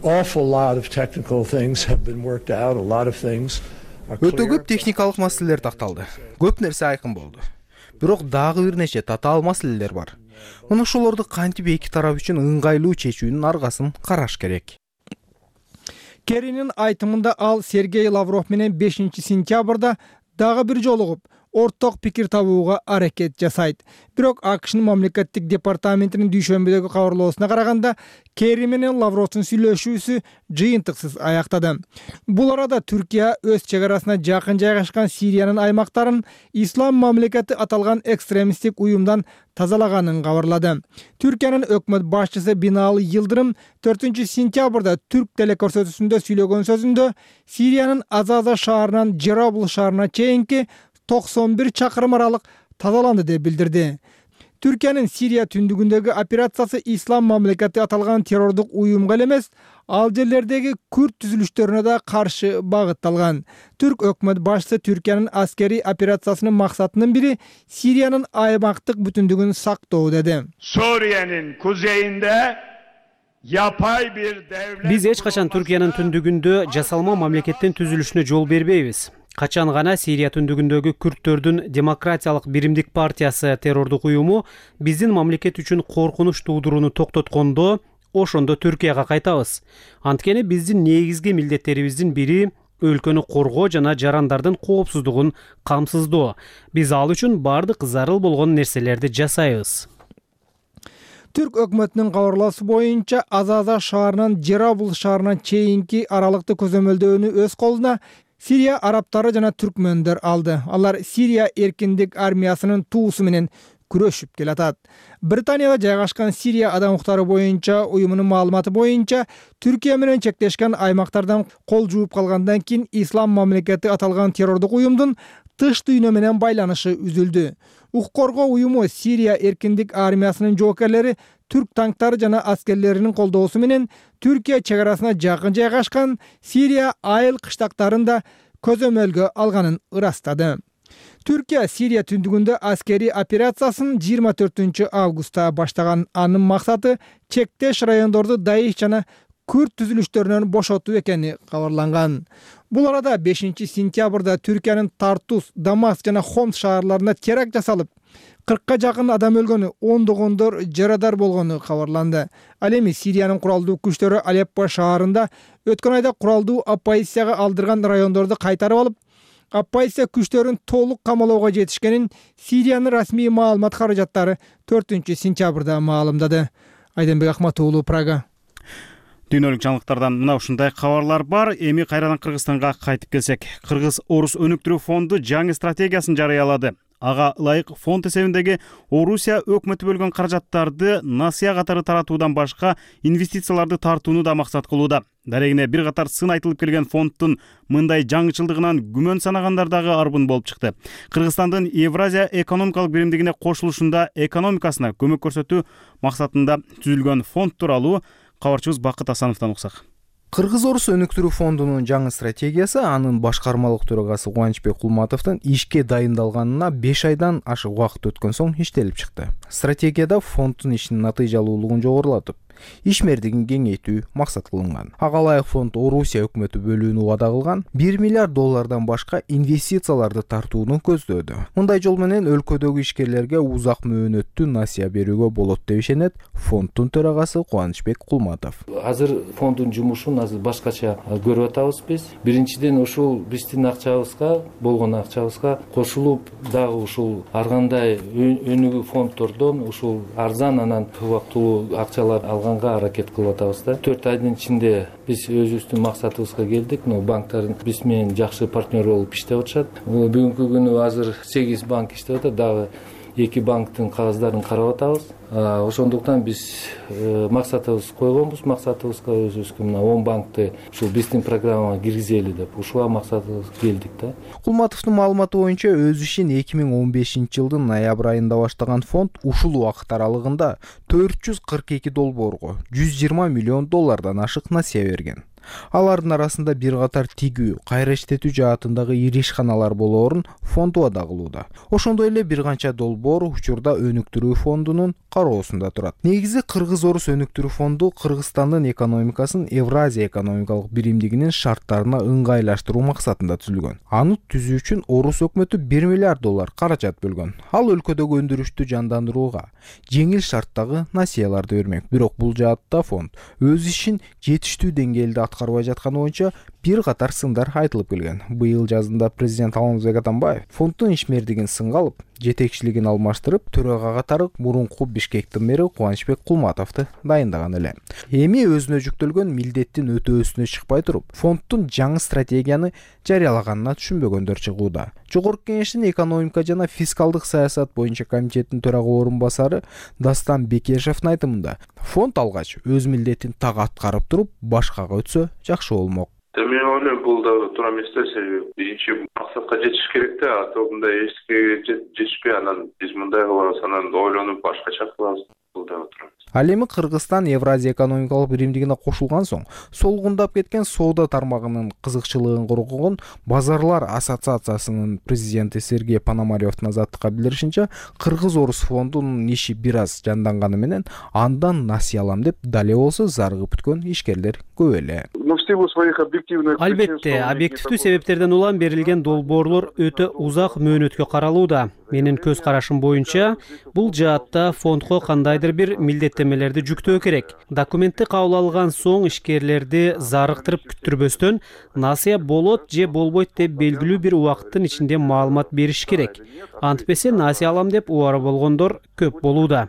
Өтө көп техникалык маселелер такталды. Көп нерсе айкын болду. Бирок дагы бир нече татаал маселелер бар. Муну ошолорду кантип эки тарап үчүн ыңгайлуу чечүүнүн аргасын караш керек. Керринин айтымында ал Сергей Лавров менен 5-сентябрда дагы бир жолугуп, орток пикир табууга аракет жасайт. Бирок АКШнын мамлекеттик департаментинин дүйшөмбүдөгү кабарлоосуна караганда, Керри менен Лавровдун сүйлөшүүсү жыйынтыксыз аяктады. Бул арада Түркия өз чегарасына жакын жайгашкан Сириянын аймактарын Ислам мамлекети аталган экстремисттик уюмдан тазалаганын кабарлады. Түркиянын өкмөт башчысы Бинали Йылдырым 4-сентябрда түрк телекөрсөтүүсүндө сүйлөгөн сөзүндө Сириянын Азаза шаарынан Джерабл шаарына чейинки 91 чакырым аралык тазаланды деп билдирди. Түркиянын Сирия түндүгүндөгү операциясы ислам мамлекети аталган террордук уюмга эле эмес, ал жерлердеги күрд түзүлүштөрүнө да каршы багытталган. Түрк өкмөт башчысы Түркиянын аскери операциясынын максатынын бири Сириянын аймактык бүтүндүгүн сактоо деди. Suriye'nin kuzeyinde yapay bir devlet... Биз эч качан Түркиянын түндүгүндө жасалма мамлекеттин түзүлүшүнө жол бербейбиз. Качан гана Сирия түндүгүндөгү күрдтөрдүн демократиялык биримдик партиясы террордук уюму биздин мамлекет үчүн коркунуч туудурууну токтоткондо, ошондо Түркияга кайтабыз. Анткени биздин негизги милдеттерибиздин бири өлкөнү коргоо жана жарандардын коопсуздугун камсыздоо. Биз ал үчүн бардык зарыл болгон нерселерди жасайбыз. Түрк өкмөтүнүн кабарлоосу боюнча Азаза шаарынан Жерабул шаарына чейинки аралыкты көзөмөлдөөнү өз колуна Сирия арабтары жана түркмөндөр алды. Алар Сирия эркиндик армиясынын туусу менен күрөшүп келатат. Британияда жайгашкан Сирия адам укуктары боюнча уюмунун маалыматы боюнча Түркия менен чектешкен аймактардан кол жууп калгандан кийин ислам мамлекети аталган террордук уюмдун тыш дүйнө менен байланышы үзүлдү. Укук коргоо уюму Сирия эркиндик армиясынын жоокерлери түрк танктары жана аскерлеринин колдоосу менен Түркия чек арасына жакын жайгашкан Сирия айыл кыштактарын да көзөмөлгө алганын ырастады. Түркия Сирия түндүгүндө аскери операциясын 24 августта баштаган. Анын максаты чектеш райондорду Даиш жана күрд түзүлүштөрүнөн бошотуу экени кабарланган. Бул арада 5 сентябрда Түркиянын Тартус, Дамаск жана Хомс шаарларына теракт жасалып, 40-ка жакын адам өлгөнү, ондогондор жарадар болгону кабарланды. Ал эми Сириянын куралдуу күчтөрү Алеппо шаарында өткөн айда куралдуу оппозицияга алдырган райондорду кайтарып алып, оппозиция күчтөрүн толук камалоого жетишкенин Сириянын расмий маалымат каражаттары 4 сентябрда маалымдады. Айденбек Ахмат уулу, Прага. Дүйнөлүк жаңылыктардан мына ушундай кабарлар бар. Эми кайрадан Кыргызстанга кайтып келсек, Кыргыз-Орус өнүктүрүү фонду жаңы стратегиясын жарыялады. Ага ылайык фонд эсебиндеги Орусия өкмөтү бөлгөн каражаттарды насыя катары таратуудан башка инвестицияларды тартууну да максат кылууда. Дарегине бир катар сын айтылып келген фонддун мындай жаңычылдыгынан күмөн санагандар дагы арбын болуп чыкты. Кыргызстандын Евразия экономикалык биримдигине кошулушунда экономикасына көмөк көрсөтүү максатында түзүлгөн фонд тууралуу кабарчыбыз Бакыт Асановдон уксак. Кыргыз-Орус өнүктүрүү фондунун жаңы стратегиясы анын башкармалык төрагасы Кубанычбек Кулматовдун ишке дайындалганына 5 айдан ашык убакыт өткөн соң иштелип чыкты. Стратегияда фонддун ишинин натыйжалуулугун жогорулатып, ишмердигин кеңейтүү максат кылынган. Ага ылайык фонд Орусия өкмөтү бөлүүнү убада кылган $1 миллиард башка инвестицияларды тартууну көздөөдү. Мындай жол менен өлкөдөгү ишкерлерге узак мөөнөттүү насыя берүүгө болот деп ишенет фонддун төрагасы Кубанычбек Кулматов. Азыр фонддун жумушун башкача көрүп атабыз биз. Биринчиден ушул биздин акчабызга, болгон акчабызга кошулуп дагы ушул ар кандай өнүгүү фонддордон ушул арзан анан убактылуу акчалар алганга аракет кылып атабыз да. 4 айдын ичинде биз өзүбүздүн максатыбызга келдик. Банктар биз менен жакшы партнер болуп иштеп атышат. Бүгүнкү күнү азыр 8 банк иштеп атат, дагы 2 банктын кагаздарын карап атабыз. Ошондуктан биз максатыбыз койгонбуз, максатыбызга өзүбүзгө 10 банкты ушул биздин программага киргизели деп ушуга максатыбызга келдик да. Кулматовдун маалыматы боюнча өз ишин 2015-жылдын ноябрь айында баштаган фонд ушул убакыт аралыгында $442 $120 миллион ашык насыя берген. Алардын арасында бир катар тигүү, кайра иштетүү жаатындагы ири ишканалар болоорун фонд убада кылууда. Ошондой эле бир канча долбоор учурда өнүктүрүү фондунун кароосунда турат. Негизи Кыргыз-Орус өнүктүрүү фонду Кыргызстандын экономикасын Евразия экономикалык биримдигинин шарттарына ыңгайлаштыруу максатында түзүлгөн. Аны түзүү үчүн Орус өкмөтү $1 миллиард каражат бөлгөн. Ал өлкөдөгү өндүрүштү жандандырууга, жеңил шарттагы насыяларды бермек. Бирок бул жаатта фонд өз ишин жетиштүү деңгээлде аткарбай жатканы боюнча бир катар сындар айтылып келген. Быйыл жазында президент Алмазбек Атамбаев фонддун ишмердигин сынга алып, жетекчилигин алмаштырып, төрага катары мурунку Бишкектин мэри Кубанычбек Кулматовду дайындаган эле. Эми өзүнө жүктөлгөн милдеттин өтөөсүнө чыкпай туруп, фонддун жаңы стратегияны жарыялаганына түшүнбөгөндөр чыгууда. Жогорку кеңештин экономика жана фискалдык саясат боюнча комитеттин төрага орун басары Дастан Бекешевдин айтымында, фонд алгач өз милдетин так аткарып туруп, башкага өтсө жакшы болмок. Мен ойлойм бул да туура эмес да, себеби биринчи максатка жетиш керек да, мындай эчтеке жетишпей анан биз мындай кылабыз, анан ойлонуп башкача кылабыз. Бул да туура эмес. Ал эми Кыргызстан Евразия экономикалык биримдигине кошулган соң солгундап кеткен соода тармагынын кызыкчылыгын коргогон Базарлар ассоциациясынын президенти Сергей Пономаревдин азаттыкка билдиришинче, Кыргыз-Орус фондунун иши бир аз жанданганы менен андан насыя алам деп дале болсо зарыгып күткөн ишкерлер көп эле. Албетте, объективдүү себептерден улам берилген долбоорлор өтө узак мөөнөткө каралууда. Менин көз карашым боюнча, бул жаатта фондго кандайдыр бир милдеттемелерди жүктөө керек. Документти кабыл алган соң ишкерлерди зарыктырып күттүрбөстөн, насыя болот же болбойт деп белгилүү бир убакыттын ичинде маалымат бериш керек. Антпесе насыя алам деп убара болгондор көп болууда.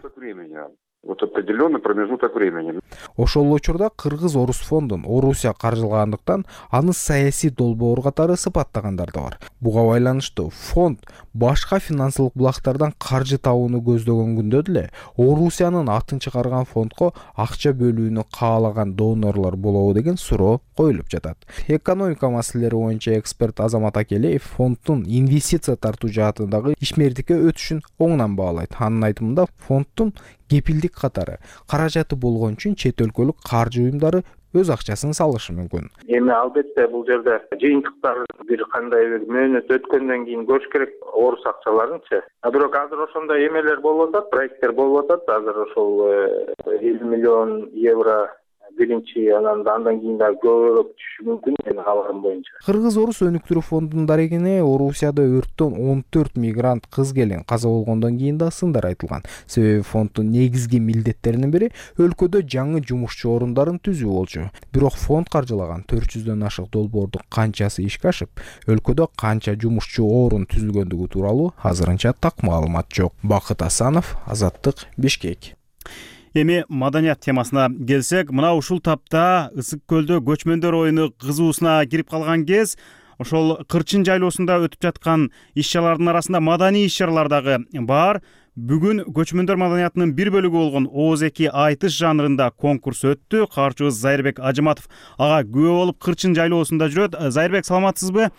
Вот определенный промежуток времени. Ошол учурда Кыргыз-Орус фондун Орусия каржылагандыктан аны саясий долбоор катары сыпаттагандар да бар. Буга байланыштуу фонд башка финансылык булактардан каржы табууну көздөгөн күндө деле Орусиянын атын чыгарган фондко акча бөлүүнү каалаган донорлор болобу деген суроо коюлуп жатат. Экономика маселелери боюнча эксперт Азамат Акелеев фонддун инвестиция тартуу жаатындагы ишмердикке өтүшүн оңунан баалайт. Анын айтымында фонддун кепилдик катары каражаты болгон үчүн чет өлкөлүк каржы уюмдары өз акчасын салышы мүмкүн. Эми албетте бул жерде жыйынтыктар бир кандай бир мөөнөт өткөндөн кийин көрүш керек орус акчаларынчы. Бирок азыр ошондой эмелер болуп атат, проекттер болуп атат. Азыр ошол 50 миллион евро биринчи, андан кийин да көбүрөөк түшүшү мүмкүн менин кабарым боюнча. Кыргыз-Орус өнүктүрүү фондунун дарегине Орусияда өрттөн 14 мигрант кыз келин каза болгондон кийин да сындар айтылган. Себеби фонддун негизги милдеттеринин бири өлкөдө жаңы жумушчу орундарын түзүү болчу. Бирок фонд каржылаган 400дөн ашык долбоордун канчасы ишке ашып, өлкөдө канча жумушчу орун түзүлгөндүгү тууралуу азырынча так маалымат жок. Бакыт Асанов, Азаттык, Бишкек. Эми маданият темасына келсек, мына ушул тапта Ысык көлдө көчмөндөр оюну кызуусуна кирип калган кез, ошол Кырчын жайлоосунда өтүп жаткан иш-чаралардын арасында маданий иш-чаралар дагы бар. Бүгүн көчмөндөр маданиятынын бир бөлүгү болгон ооз-2 айтыш жанрында конкурс өттү. Каарчыбыз Зайырбек Ажыматов ага күбө болуп Кырчын жайлоосунда жүрөт. Зайырбек, саламатсызбы?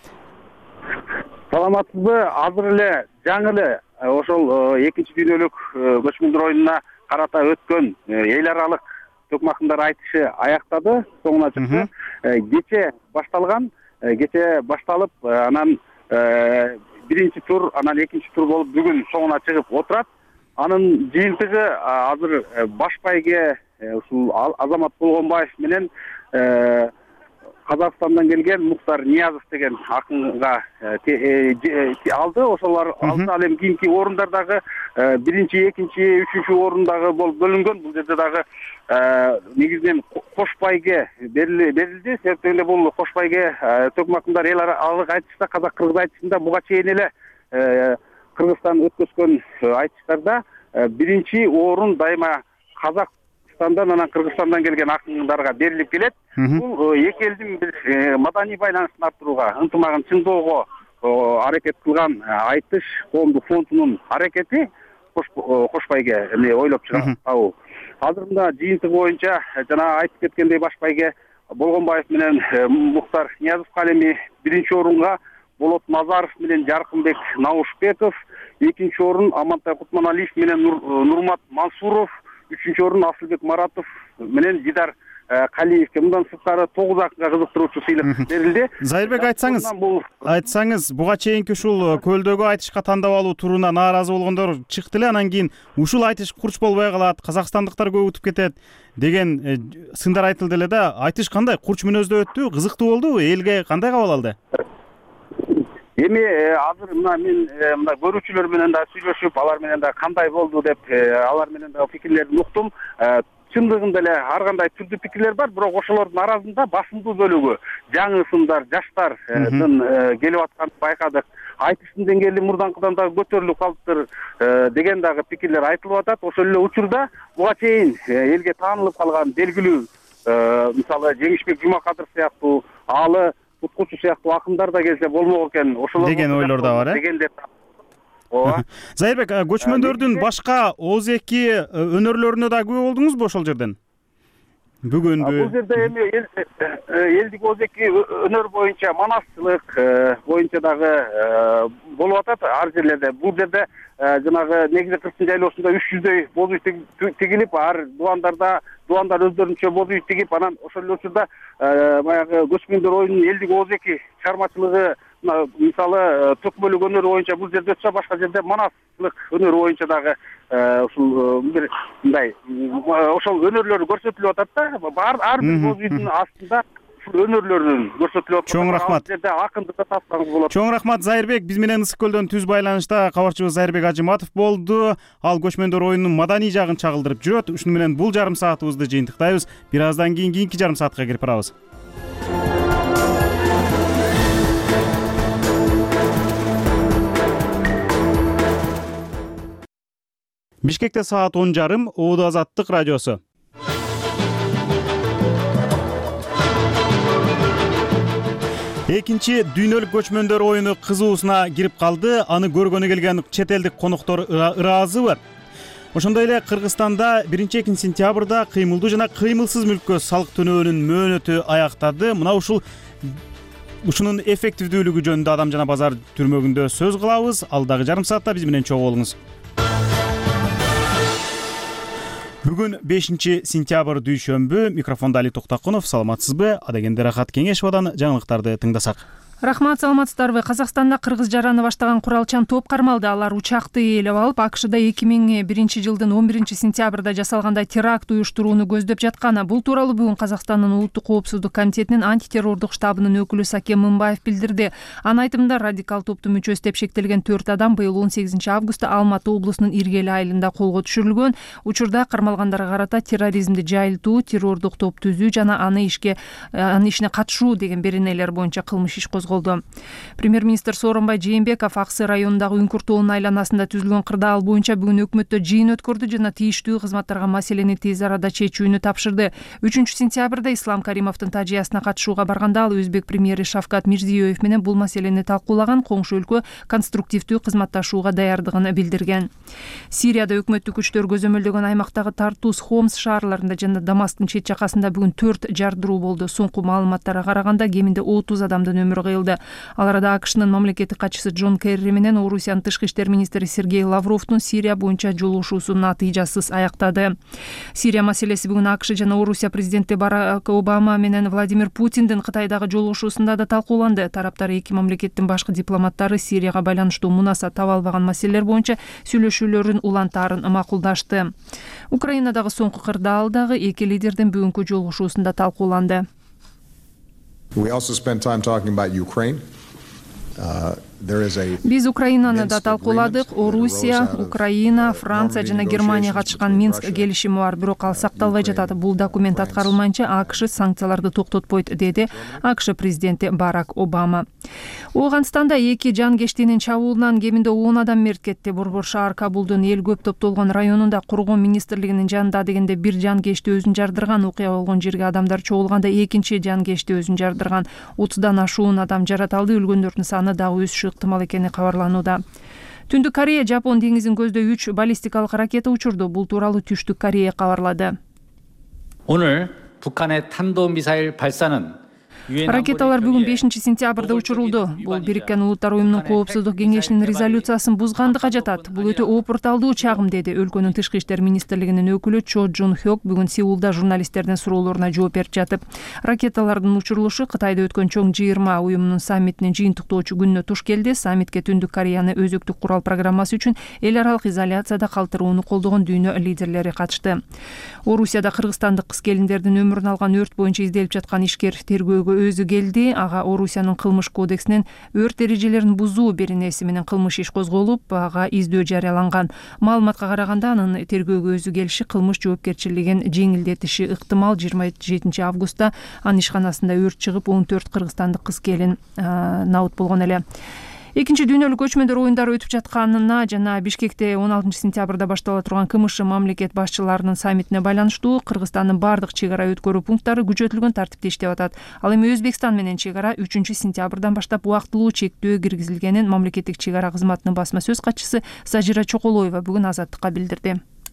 Саламатсызбы? Азыр эле жаңы эле ошол экинчи дүйнөлүк көчмөндөр оюнуна карата өткөн эл аралык төкмакындар айтышы аяктады, соңуна чыкты. Кече башталган, кече башталып, анан биринчи тур, анан экинчи тур болуп бүгүн соңуна чыгып отурат. Анын жыйынтыгы азыр баш байге ушул Азамат Болгонбаев менен Казакстандан келген Муктар Ниязов деген акынга алды. Ошолор алды. Ал эми кийинки орундардагы биринчи, экинчи, үчүнчү орундагы болуп бөлүнгөн. Бул жерде дагы негизинен кош байге берилди. Себептен бул кош байге төкмакындар эл аралык айтышта, казак-кыргыз айтышында буга чейин эле Кыргызстан өткөзгөн айтыштарда биринчи орун дайыма Казакстандан, анан Кыргызстандан келген акындарга берилип келет. Бул эки элдин маданий байланыштын арттырууга, ынтымагын чыңдоого аракет кылган айтыш коомдук фондунун аракети кош байге ойлоп чыгаруу. Азырында жыйынтыгы боюнча жана айтып кеткендей баш байге Болгонбаев менен Муктар Ниязовго эми биринчи орунга Болот Назаров менен Жаркынбек Наушбеков, экинчи орун Амантай Кутманалиев менен Нурмат Мансуров, үчүнчү орун Асылбек Маратов менен Дидар Калиевке. Мындан сырткары 9 акынга кызыктыруучу сыйлык берилди. Зайырбек, айтсаңыз, буга чейинки ушул көлдөгү айтышка тандап алуу туруна нааразы болгондор чыкты эле, анан кийин ушул айтыш курч болбой калат, казакстандыктар көп утуп кетет деген сындар айтылды эле да. Айтыш кандай, курч мүнөздө өттү, кызыктуу болдубу, элге кандай кабыл алды? Эми азыр мен көрүүчүлөр менен да сүйлөшүп, алар менен да кандай болду деп, алар менен да пикирлерин уктум. Чындыгында эле ар кандай түрдүү пикирлер бар, бирок ошолордун арасында басымдуу бөлүгү жаңы сындар, жаштардын келип атканын байкадык. Айтыштын деңгээли мурданкыдан да көтөрүлүп калыптыр деген дагы пикирлер айтылып атат. Ошол эле учурда буга чейин элге таанылып калган белгилүү, мисалы Жеңишбек Жумакадыров сыяктуу, Алы Уткучу сыяктуу акындар да келсе болмок экен, ошолор деген ойлор да бар, Зайырбек, көчмөндөрдүн башка ооз-2 өнөрлөрүнө да күбө болдуңузбу ошол жерден? бүгүнбү? Бул жерде эми элдик озеки өнөр боюнча манасчылык боюнча дагы болуп атат ар жерлерде. Бул жерде жанагы негизи кырсын жайлоосунда 300дөй боз үй тигилип, ар дубандар өздөрүнчө боз үй тигип, анан ошол эле учурда баягы көчмөндөр оюнунун элдик озеки чыгармачылыгы, мисалы төкмөлүк өнөрү боюнча бул жерде өтсө, башка жерде манасчылык өнөрү боюнча дагы ушул бир мындай ошол өнөрлөр көрсөтүлүп атат да. Ар бир боз үйдүн астында өнөрлөрүн көрсөтүлүп атат. Чоң рахмат. Ал жерде акындыкты тапсаңыз болот. Чоң рахмат Зайырбек. Биз менен Ысык көлдөн түз байланышта кабарчыбыз Зайырбек Ажыматов болду. Ал көчмөндөр оюнунун маданий жагын чагылдырып жүрөт. Ушуну менен бул жарым саатыбызды жыйынтыктайбыз. Бир аздан кийин кийинки жарым саатка кирип барабыз. Бишкекте саат 10:30, Ооду Азаттык радиосу. Экинчи дүйнөлүк көчмөндөр оюну кызуусуна кирип калды. Аны көргөнү келген чет элдик коноктор ыраазыбы. Ошондой эле Кыргызстанда 1-2 сентябрда кыймылдуу жана кыймылсыз мүлккө салык төлөөнүн мөөнөтү аяктады. Мына ушунун эффективдүүлүгү жөнүндө Адам жана базар түрмөгүндө сөз кылабыз. Алдагы жарым саатта биз менен чогуу болуңуз. Бүгүн 5 сентябрь дүйшөмбү. Микрофонда Али Токтакунов. Саламатсызбы? Адегенде Рахат Кеңешовадан жаңылыктарды тыңдасак. Рахмат, саламатсыздарбы? Казакстанда кыргыз жараны баштаган куралчан топ кармалды. Алар учакты ээлеп алып, АКШда 2001 жылдын 11 сентябрда жасалгандай теракт уюштурууну көздөп жаткан. Бул тууралуу бүгүн Казакстандын улуттук коопсуздук комитетинин антитеррордук штабынын өкүлү Сакен Мынбаев билдирди. Анын айтымында радикал топтун мүчөсү деп шектелген 4 адам быйыл 18 августта Алматы облусунун Иргели айылында колго түшүрүлгөн. Учурда кармалгандарга карата терроризмди жайылтуу, террордук топ түзүү жана анын ишине катышуу деген беренелер боюнча кылмыш иш козголду. Премьер-министр Сооронбай Жээнбеков Аксы районундагы Үңкүр тоонун айланасында түзүлгөн кырдаал боюнча бүгүн өкмөттө жыйын өткөрдү жана тийиштүү кызматтарга маселени тез арада чечүүнү тапшырды. 3 сентябрда Ислам Каримовдун Тажиясына катышууга барганда ал Өзбек премьери Шавкат Мирзиёев менен бул маселени талкуулаган, коңшу өлкө конструктивдүү кызматташууга даярдыгын билдирген. Сирияда өкмөттүк күчтөр көзөмөлдөгөн аймактагы Тартус, Хомс шаарларында жана Дамасктын чет жакасында бүгүн 4 жардыруу болду. Соңку маалыматтарга караганда кеминде 30 адамдын өмүрү кыйылды. Ал арада АКШнын мамлекеттик катчысы Джон Керри менен Орусиянын тышкы иштер министри Сергей Лавровдун Сирия боюнча жолугушуусу натыйжасыз аяктады. Сирия маселеси бүгүн АКШ жана Орусия президенти Барак Обама менен Владимир Путиндин Кытайдагы жолугушуусунда да талкууланды. Тараптар эки мамлекеттин башкы дипломаттары Сирияга байланыштуу мунаса таба албаган маселелер боюнча сүйлөшүүлөрүн улантаарын макулдашты. Украинадагы соңку кырдаал дагы эки лидердин бүгүнкү жолугушуусунда талкууланды. We also spent time talking about Ukraine. Биз Украинаны да талкууладык. Орусия, Украина, Франция жана Германия катышкан Минск келишими бар, бирок ал сакталбай жатат. Бул документ аткарылмайынча АКШ санкцияларды токтотпойт, деди АКШ президенти Барак Обама. Ооганстанда эки жанкештинин чабуулунан кеминде 10 адам мерт кетти. Борбор шаар Кабулдун эл көп топтолгон районунда кургоо министрлигинин жанында дегенде бир жанкешти өзүн жардырган. Окуя болгон жерге адамдар чогулганда экинчи жанкешти өзүн жардырган. 30дан ашуун адам жараталды. Өлгөндөрдүн саны дагы өсүшү ыктымал экени кабарланууда. Түндүк Корея Жапон деңизин көздөй 3 баллистикалык ракета учурду. Бул тууралуу Түштүк Корея кабарлады. 오늘 북한의 탄도미사일 발사는 Ракеталар бүгүн 5 сентябрда учурулду. Бул Бириккен Улуттар уюмунун коопсуздук кеңешинин резолюциясын бузгандыга жатат. Бул өтө опурталдуу чагым, деди өлкөнүн тышкы иштер министрлигинин өкүлү Чо Джун Хёк бүгүн Сеулда журналисттердин суроолоруна жооп берип жатып. Ракеталардын учурулушу Кытайда өткөн чоң 20 уюмунун саммитинин жыйынтыктоочу күнүнө туш келди. Саммитке Түндүк Кореяны өзөктүк курал программасы үчүн эл аралык изоляцияда калтырууну колдогон дүйнө лидерлери катышты. Орусияда кыргызстандык кыз келиндердин өмүрүн алган өрт боюнча изделип жаткан ишкер тергөөгө өзү келди. Ага Орусиянын кылмыш кодексинин өрт эрежелерин бузуу беренеси менен кылмыш иш козголуп, ага издөө жарыяланган. Маалыматка караганда анын тергөөгө өзү келиши кылмыш жоопкерчилигин жеңилдетиши ыктымал. 27 августта анын ишканасында өрт чыгып, 14 кыргызстандык кыз келин набыт болгон эле. Экинчи дүйнөлүк көчмөндөр оюндары өтүп жатканына жана Бишкекте 16 сентябрда баштала турган КМШ мамлекет башчыларынын саммитине байланыштуу Кыргызстандын бардык чек ара өткөрүү пункттары күчөтүлгөн тартипте иштеп атат. Ал эми Өзбекстан менен чек ара 3 сентябрдан баштап убактылуу чектөө киргизилгенин мамлекеттик чек ара кызматынын басма сөз катчысы Сажира Чоколоева бүгүн Азаттыкка билдирди.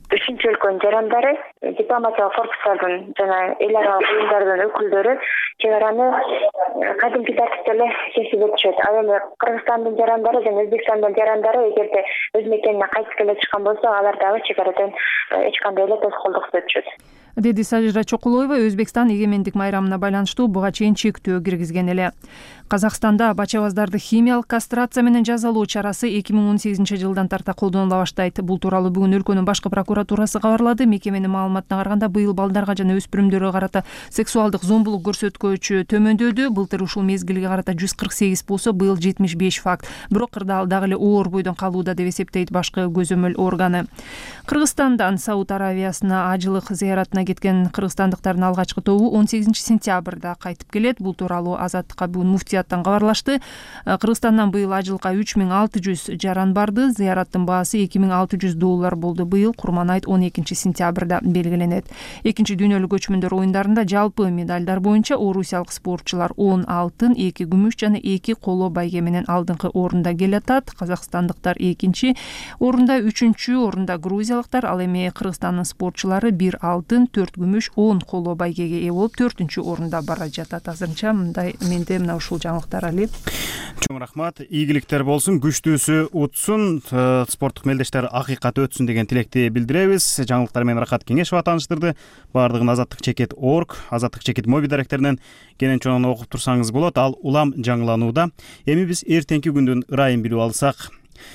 3 өлкөнүн жарандары, дипломатиялык корпустардын жана эл аралык уюмдардын өкүлдөрү чек араны кадимки тартипте эле кесип өтүшөт. Ал эми Кыргызстандын жарандары жана Өзбекстандын жарандары эгерде өз мекенине кайтып келе турган болсо, алар дагы чек арадан эч кандай эле тоскоолдуксуз өтүшөт, деди Сажира Чокулоева. Өзбекстан эгемендик майрамына байланыштуу буга чейин чектөө киргизген эле. Казакстанда бачабаздарды химиялык кастрация менен жазалоо чарасы 2018-жылдан тарта колдонула баштайт. Бул тууралуу бүгүн өлкөнүн башкы прокуратурасы кабарлады. Мекеменин маалыматына караганда, быйыл балдарга жана өспүрүмдөргө карата сексуалдык зомбулук көрсөткөчү төмөндөдү. Былтыр ушул мезгилге карата 148 болсо, быйыл 75 факт. Бирок кырдаал дагы эле оор бойдон калууда деп эсептейт башкы көзөмөл органы. Кыргызстандан Сауд Аравиясына ажылык зыяратына кеткен кыргызстандыктардын алгачкы тобу 18-сентябрда кайтып келет. Бул тууралуу Азаттыкка бүгүн муфтияттан кабарлашты. Кыргызстандан быйыл ажылыкка 3600 жаран барды. Зыяраттын баасы $2600 болду. Быйыл Курман айт 12-сентябрда белгиленет. Экинчи дүйнөлүк көчмөндөр оюндарында жалпы медалдар боюнча орусиялык спортчулар 10 алтын, 2 күмүш жана 2 коло байге менен алдыңкы орунда келатат. Казакстандыктар экинчи орунда, үчүнчү орунда грузиялыктар, ал эми Кыргызстандын спортчулары 1 алтын, 4 күмүш, 10 коло байгеге ээ болуп 4-чү орунда бара жатат. Азырынча менде мына ушул жаңылыктар Али. Чоң рахмат. Ийгиликтер болсун, күчтүүсү утсун, спорттук мелдештер акыйкат өтсүн деген тилекти билдиребиз. Жаңылыктар менен Рахат Кеңешова тааныштырды. Бардыгын azattikcheket.org, azattikcheket моби даректеринен кенен чоң окуп турсаңыз болот. Ал улам жаңыланууда. Эми биз эртеңки күндүн ырайын билип алсак.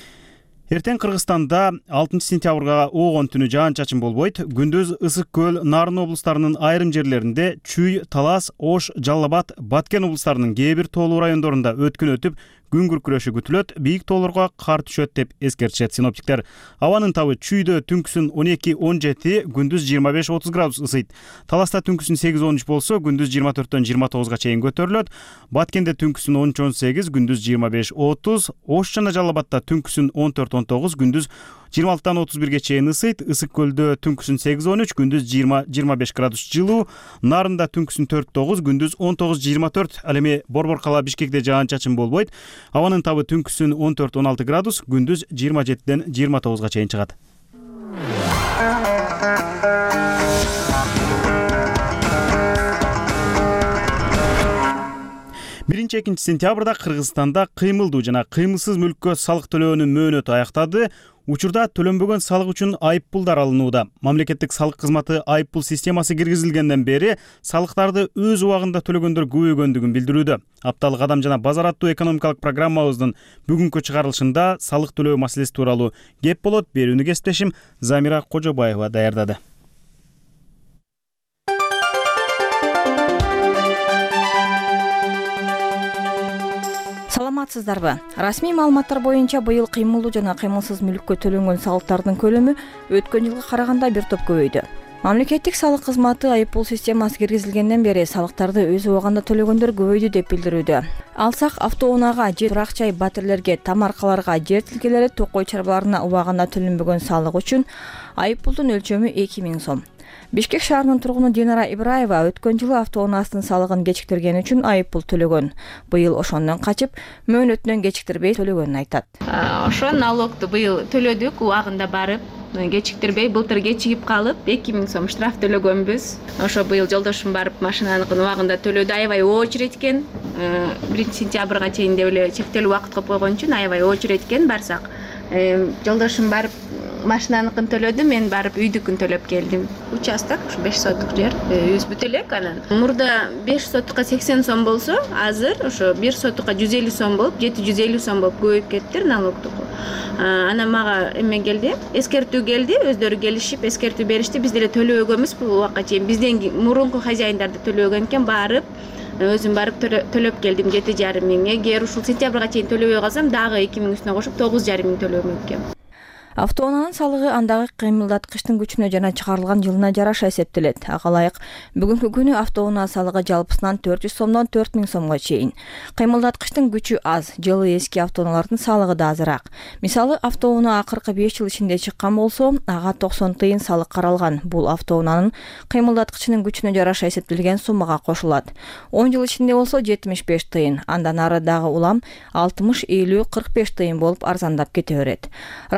Эртең Кыргызстанда 6-сентябрга оогон түнү жаан-чачын болбойт. Күндүз Ысык көл, Нарын облустарынын айрым жерлеринде, Чүй, Талас, Ош, Жалал Абад, Баткен облустарынын кээ бир тоолуу райондорунда өткөн өтүп, күн күркүрөшү күтүлөт. Бийик тоолорго кар түшөт деп эскертишет синоптиктер. Абанын табы Чүйдө түнкүсүн 12-17, күндүз 25-30 градус ысыйт. Таласта түнкүсүн 8-13 болсо, күндүз 24-29 чейин көтөрүлөт. Баткенде түнкүсүн 13-18, күндүз 25-30, Ош жана Жалал Абадта түнкүсүн 14-19, күндүз 26-31 чейин ысыйт. Ысык көлдө түнкүсүн 8-13, күндүз 20-25 градус жылуу. Нарында түнкүсүн 4-9, күндүз 19-24. Ал эми Борбор кала Бишкекте жаан-чачын болбойт. Абанын табы түнкүсүн 14-16 градус, күндүз 27-29 чейин чыгат. Биринчи 2 сентябрда Кыргызстанда кыймылдуу жана кыймылсыз мүлккө салык төлөөнүн мөөнөтү аяктады. Учурда төлөнбөгөн салык үчүн айыппулдар алынууда. Мамлекеттик салык кызматы айыппул системасы киргизилгенден бери салыктарды өз убагында төлөгөндөр көбөйгөндүгүн билдирүүдө. Апталык адам жана базар аттуу экономикалык программабыздын бүгүнкү чыгарылышында салык төлөө маселеси тууралуу кеп болот. Берүүнү кесиптешим Замира Кожобаева даярдады. Саламатсыздарбы? Расмий маалыматтар боюнча быйыл кыймылдуу жана кыймылсыз мүлккө төлөнгөн салыктардын көлөмү өткөн жылга караганда бир топ көбөйдү. Мамлекеттик салык кызматы айыппул системасы киргизилгенден бери салыктарды өз убагында төлөгөндөр көбөйдү деп билдирүүдө. Алсак автоунаага, жер турак-жай батирлерге, тамаркаларга, жер тилкелери, токой чарбаларына убагында төлөнбөгөн салык үчүн айыппулдун өлчөмү 2000 сом. Бишкек шаарынын тургуну Динара Ибраева өткөн жылы автоунаасынын салыгын кечиктиргени үчүн айыппул төлөгөн. Быйыл ошондон качып, мөөнөтүнөн кечиктирбей төлөгөнүн айтат. Ошо налогду быйыл төлөдүк, убагында барып, кечиктирбей, былтыр кечигип калып 2000 сом штраф төлөгөнбүз. Ошо быйыл жолдошум барып машинаныкын убагында төлөдү. Аябай очередь экен. 1 сентябрга чейин деп эле чектелүү убакыт коюп койгон үчүн аябай очередь экен. Барсак, жолдошум барып машинаныкын төлөдү, мен барып үйдүкүн төлөп келдим. Участок 5 соттук жер, үзбүт элек анан. Мурда 5 соттукка 80 сом болсо, азыр ошо 1 соттукка 150 сом болуп, 750 сом болуп көбөйүп кеттир налогдук. Анан мага эме келди, эскертүү келди, өздөрү келишип эскертүү беришти. Биз деле төлөбөгөнбүз бул убакка чейин. Бизден мурунку хозяиндарды төлөгөн экен, барып өзүм барып төлөп келдим 7,5 миң. Эгер ушул сентябрга чейин төлөбөй калсам, дагы 2000 үстүнө кошуп 9,5 миң төлөмөк экен. Автоунаанын салыгы андагы кыймылдаткычтын күчүнө жана чыгарылган жылына жараша эсептелет. Ага ылайык бүгүнкү күнү автоунаа салыгы жалпысынан 400 сомдон 4000 сомго чейин. Кыймылдаткычтын күчү аз, жылы эски автоунаалардын салыгы да азыраак. Мисалы, автоунаа акыркы 5 жыл ичинде чыккан болсо, ага 90 тыйын салык каралган. Бул автоунаанын кыймылдаткычынын күчүнө жараша эсептелген суммага кошулат. 10 жыл ичинде болсо 75 тыйын, андан ары дагы улам 60, 50, 45 тыйын болуп арзандап кете берет. Расмий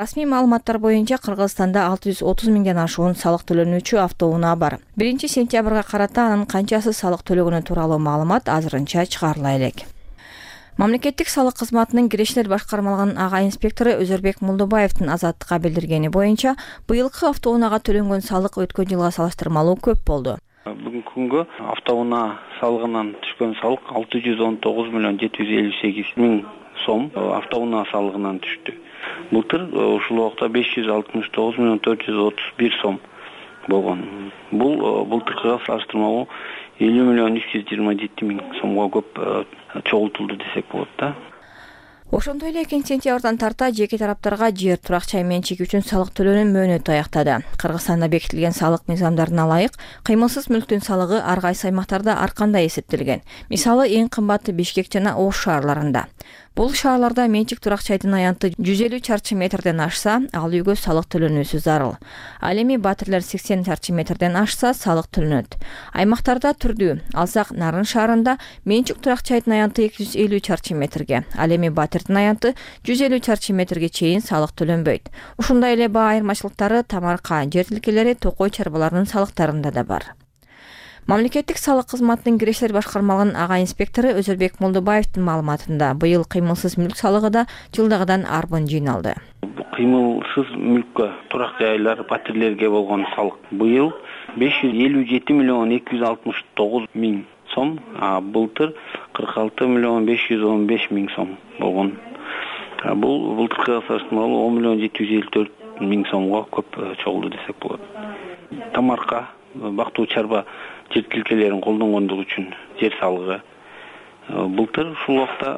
маалыматтар боюнча Кыргызстанда 630 миңден ашуун салык төлөнүүчү автоунаа бар. 1-сентябрга карата анын канчасы салык төлөгөнү тууралуу маалымат азырынча чыгарыла элек. Мамлекеттик салык кызматынын кирешилер башкармалыгынын ага инспектору Өзөрбек Мулдубаевдин Азаттыкка билдиргени боюнча, быйылкы автоунаага төлөнгөн салык өткөн жылга салыштырмалуу көп болду. Бүгүнкү күнгө автоунаа салыгынан түшкөн салык 619 миллион 758 миң сом автоунаа салыгынан түштү. Былтыр ушул убакта 569 миллион 431 сом болгон. Бул былтыркыга салыштырмалуу 50 миллион 327 миң сомго көп чогултулду десек болот да. Ошондой эле 2-сентябрдан тарта жеке тараптарга жер турак жай менчиги үчүн салык төлөөнүн мөөнөтү аяктады. Кыргызстанда бекитилген салык мыйзамдарына ылайык кыймылсыз мүлктүн салыгы ар кайсы аймактарда ар кандай эсептелген. Мисалы эң кымбаты Бишкек жана Ош шаарларында. Бул шаарларда менчик турак жайдын аянты 150 чарчы метрден ашса, ал үйгө салык төлөнүүсү зарыл. Ал эми Батырлер 80 чарчы метрден ашса, салык төлөнөт. Аймактарда түрдүү. Алсак Нарын шаарында менчик турак жайдын аянты 250 чарчы метрге, ал эми Батырдын аянты 150 чарчы метрге чейин салык төлөнбөйт. Ушундай эле баа айырмачылыктары Тамарка, жер тилкелери, Токой чарбаларынын салыктарында да бар. Мамлекеттик салык кызматынын кирешилер башкармалыгынын ага инспектору Өзөрбек Мулдубаевдин маалыматында, быйыл кыймылсыз мүлк салыгы да жылдагыдан арбын жыйналды. Кыймылсыз мүлккө, турак жайлар, батирлерге болгон салык быйыл 557 миллион 269 миң сом, былтыр 46 миллион 515 миң сом болгон. Бул былтыркыга салыштырмалуу 10 миллион 754 миң сомго көп чогулду десек болот. Тамарка, бактуу чарба жер тилкелерин колдонгондугу үчүн жер салыгы былтыр ушул убакта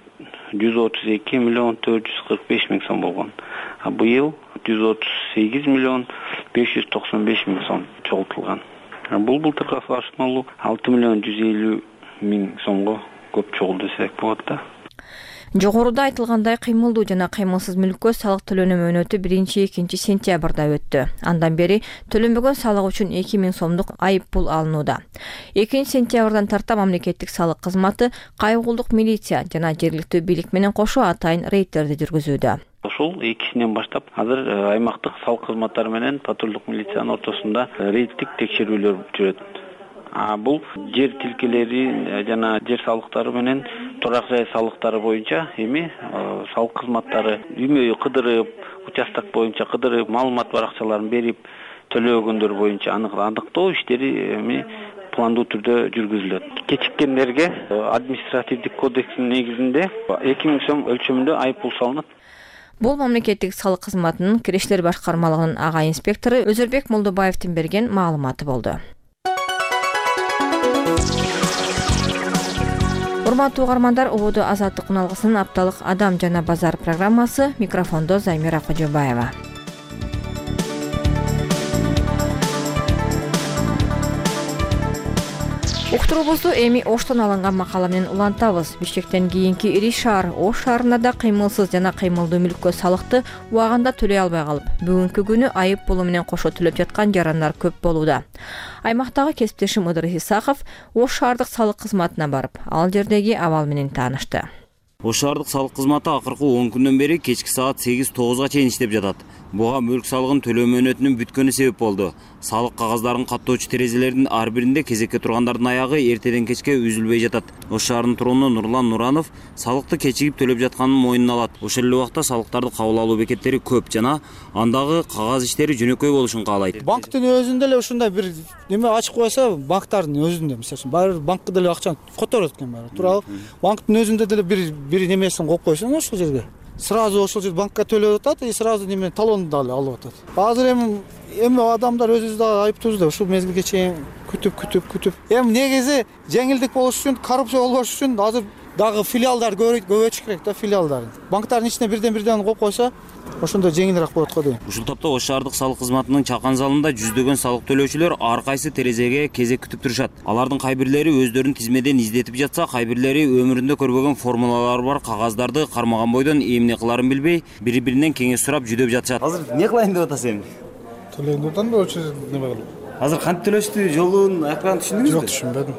132 миллион 445 миң сом болгон. Быйыл 138 миллион 595 миң сом чогултулган. Бул былтырга салыштырмалуу 6 миллион 150 миң сомго көп чогулду десек болот да. Жогоруда айтылгандай кыймылдуу жана кыймылсыз мүлккө салык төлөнүү мөөнөтү 1-2 сентябрда өттү. Андан бери төлөнбөгөн салык үчүн 2000 сомдук айып пул алынууда. 2 сентябрдан тарта мамлекеттик салык кызматы кайгуулдук милиция жана жергиликтүү бийлик менен кошо атайын рейдтерди жүргүзүүдө. Ошол экисинен баштап азыр аймактык салык кызматтары менен патрулдук милициянын ортосунда рейдтик текшерүүлөр жүрөт. Бул жер тилкелери жана жер салыктары менен турак жай салыктары боюнча эми салык кызматтары үймө кыдырып, участок боюнча кыдырып, маалымат баракчаларын берип, төлөгөндөр боюнча аныктоо иштери эми пландуу түрдө жүргүзүлөт. Кечиккендерге административдик кодекстин негизинде 2000 сом өлчөмүндө айып пул салынат. Бул мамлекеттик салык кызматынын кирешилер башкармалыгынын ага инспектору Өзөрбек Мулдубаевдин берген маалыматы болду. Урматтуу угармандар, убуду Азаттык уналгысынын апталык Адам жана базар программасы. Микрофондо Займира Кожобаева. Уктуруубузду эми Оштон алынган макала менен улантабыз. Бишкектен кийинки ири шаар Ош шаарында да кыймылсыз жана кыймылдуу мүлккө салыкты убагында төлөй албай калып, бүгүнкү күнү айып пулу менен кошо төлөп жаткан жарандар көп болууда. Аймактагы кесиптешим Ыдырыс Исаков Ош шаардык салык кызматына барып, ал жердеги абал менен таанышты. Ош шаардык салык кызматы акыркы 10 күндөн бери кечки саат 8-9га чейин иштеп жатат. Буга мүлк салыгын төлөө мөөнөтүнүн бүткөнү себеп болду. Салык кагаздарын каттоочу терезелердин ар биринде кезекке тургандардын аягы эртеден кечке үзүлбөй жатат. Ош шаарынын тургуну Нурлан Нуранов салыкты кечигип төлөп жатканын мойнуна алат. Ошол эле убакта салыктарды кабыл алуу бекеттери көп жана андагы кагаз иштери жөнөкөй болушун каалайт. Банктын өзүндө эле ушундай бир неме ачып койсо, банктардын өзүндө мисалы баары банкка деле акчаны которот экен баары. Туурабы? Банктын өзүндө деле бир немесин коюп койсоң ошол жерге. Сразу ошол жерде банкка төлөп атат, и сразу неме талонду дагы алып атат. Азыр эми адамдар өзүбүз дагы айыптуубуз да ушул мезгилге чейин күтүп. Эми негизи жеңилдик болуш үчүн, коррупция болбош үчүн азыр дагы филиалдар көбөйтүш керек да, филиалдарды. Банктардын ичине бирден коюп койсо, ошондо жеңилирээк болот го дейм. Ушул тапта Ош шаардык салык кызматынын чакан залында жүздөгөн салык төлөөчүлөр ар кайсы терезеге кезек күтүп турушат. Алардын кай бирлери өздөрүн тизмеден издетип жатса, кай бирлери өмүрүндө көрбөгөн формулалары бар кагаздарды кармаган бойдон эмне кыларын билбей, бири-биринен кеңеш сурап жүдөп жатышат. Азыр не кылайын деп атасың эми? Төлөйүн деп атам, ошо неме кылып. Азыр кантип төлөштү, жолун, аякчан түшүндүңүзбү? Жок, түшүнбөдүм.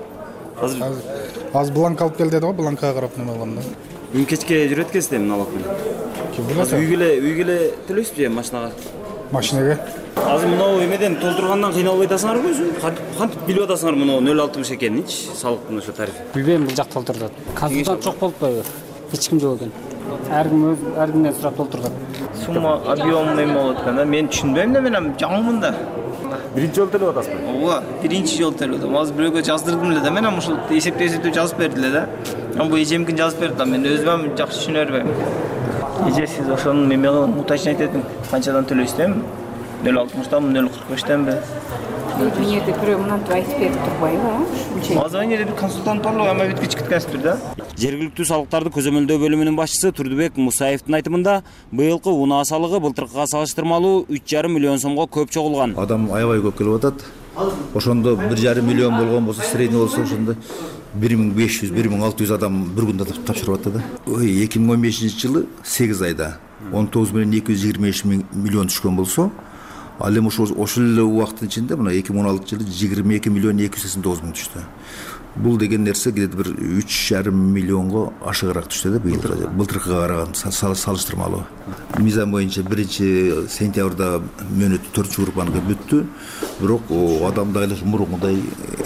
Азыр бланк алып кел деди го, бланкага карап неме кылам да. Бүгүн кечке жүрөт экенсиз эми налог менен. Үй келе төлөйсүз же машинага? Машинага. Азыр мынау эмеден толтургандан кыйналбай атасыңарбы өзү? Кантип билип атасыңар мынау 0,60 экенинчи салыктын ошо тарифи? Билбейм, бул жак толтурат. Консультант жок болуп атпайбы? Эч ким жок экен. Ар кимден сурап толтурат. Сумма объем эме болот экен да. Мен түшүнбөйм да, мен жаңымын да. Биринчи жолу төлөп атасызбы? Ооба, биринчи жолу төлөп атам. Азыр бирөөгө жаздырдым эле да. Мен ушул эсептөө жазып берди эле да. Бул эжемкин жазып берди да. Мен өзүм жакшы түшүнө бербейм. Эже сиз ошонун эме кылып уточнять этиң. Канчадан төлөйсүз эми? 0,60-данбы, 0,45-денби? Мен жерде бирөө мынантип айтып берип турбайбы? Азыр жерде бир консультант барлыгы эме бүткү чыккансыздар да. Жергиликтүү салыктарды көзөмөлдөө бөлүмүнүн башчысы Турдубек Мусаевдин айтымында, быйылкы унаа салыгы былтыркыга салыштырмалуу 3,5 миллион сомго көп чогулган. Адам аябай көп келип атат. Ошондо 1,5 миллион болгон болсо, средний болсо ошондо 1500-1600 адам бир күндө тапшырып атты да. 2015-жылы 8 айда 19,223 миллион түшкөн болсо, ал эми ошол эле убакыттын ичинде мына 2016-жылы 22,289 миң түштү. Бул деген нерсе где-то бир 3,5 миллионго ашыгыраак түштү да былтыркыга караганда салыштырмалуу. Мизан боюнча 1-сентябрда мөөнөт 4-группаныкы бүттү, бирок адам дайлык мурункудай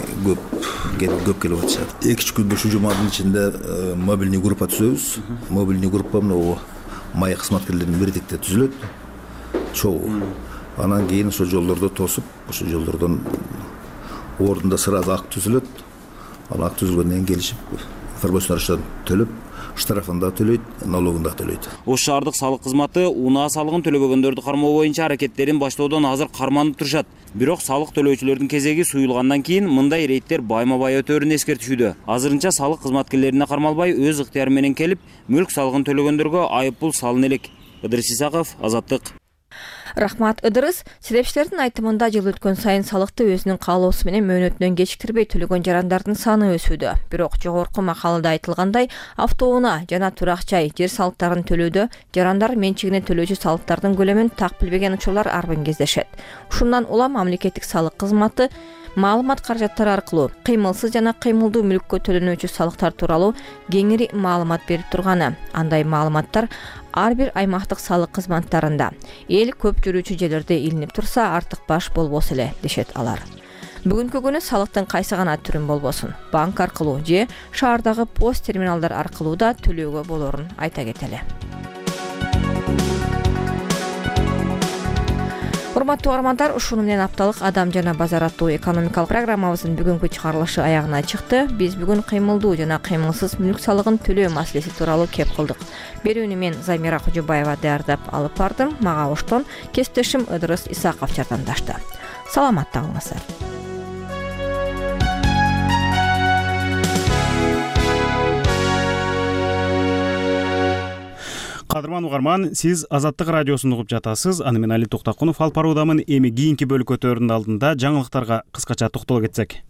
көп келип атышат. 2 күндө ушу жуманын ичинде мобильный группа түзөбүз. Мобильный группа мына май кызматкерлеринин бирдикте түзүлөт. Чогуу. Анан кийин ошо жолдордо тосуп, ошо жолдордон ордунда сразу акт түзүлөт. Ал акт түзүлгөндөн кийин келишип, информациялар төлөп, штрафын да төлөйт, налогун да төлөйт. Ош шаардык салык кызматы унаа салыгын төлөбөгөндөрдү кармоо боюнча аракеттерин баштоодон азыр карманып турушат. Бирок салык төлөөчүлөрдүн кезеги суюлгандан кийин мындай рейдтер байма-бай өтөөрүн эскертишүүдө. Азырынча салык кызматкерлерине кармалбай өз ыктыяры менен келип, мүлк салыгын төлөгөндөргө айыппул салына элек. Ыдырыс Исаков, Азаттык. Рахмат, Ыдырыс. Серепчилердин айтымында жыл өткөн сайын салыкты өзүнүн каалоосу менен мөөнөтүнөн кечиктирбей төлөгөн жарандардын саны өсүүдө. Бирок жогорку макалада айтылгандай, автоунаа жана турак жай, жер салыктарын төлөөдө жарандар менчигине төлөөчү салыктардын көлөмүн так билбеген учурлар арбын кездешет. Ушундан улам мамлекеттик салык кызматы маалымат каражаттары аркылуу кыймылсыз жана кыймылдуу мүлккө төлөнүүчү салыктар тууралуу кеңири маалымат берип турганы. Андай маалыматтар ар бир аймактык салык кызматтарында эл көп жүрүүчү жерлерде илинип турса артыкбаш болбосо эле дешет алар. Бүгүнкү күнү салыктын кайсы гана түрүн болбосун, банк аркылуу же шаардагы пост терминалдар аркылуу да төлөөгө болорун айта кетели. Урматтуу угармандар, ушуну менен апталык Адам жана базар аттуу экономикалык программабыздын бүгүнкү чыгарылышы аягына чыкты. Биз бүгүн кыймылдуу жана кыймылсыз мүлк салыгын төлөө маселеси тууралуу кеп кылдык. Берүүнү мен Замира Кожобаева даярдап алып бардым. Мага оштон кесиптешим Ыдырыс Исаков жардамдашты. Саламатта калыңыздар. Кадырман угарман, сиз Азаттык радиосун угуп жатасыз. Аны мен Али Токтакунов алып баруудамын. Эми кийинки бөлүк өтөрүнүн алдында жаңылыктарга кыскача токтоло кетсек.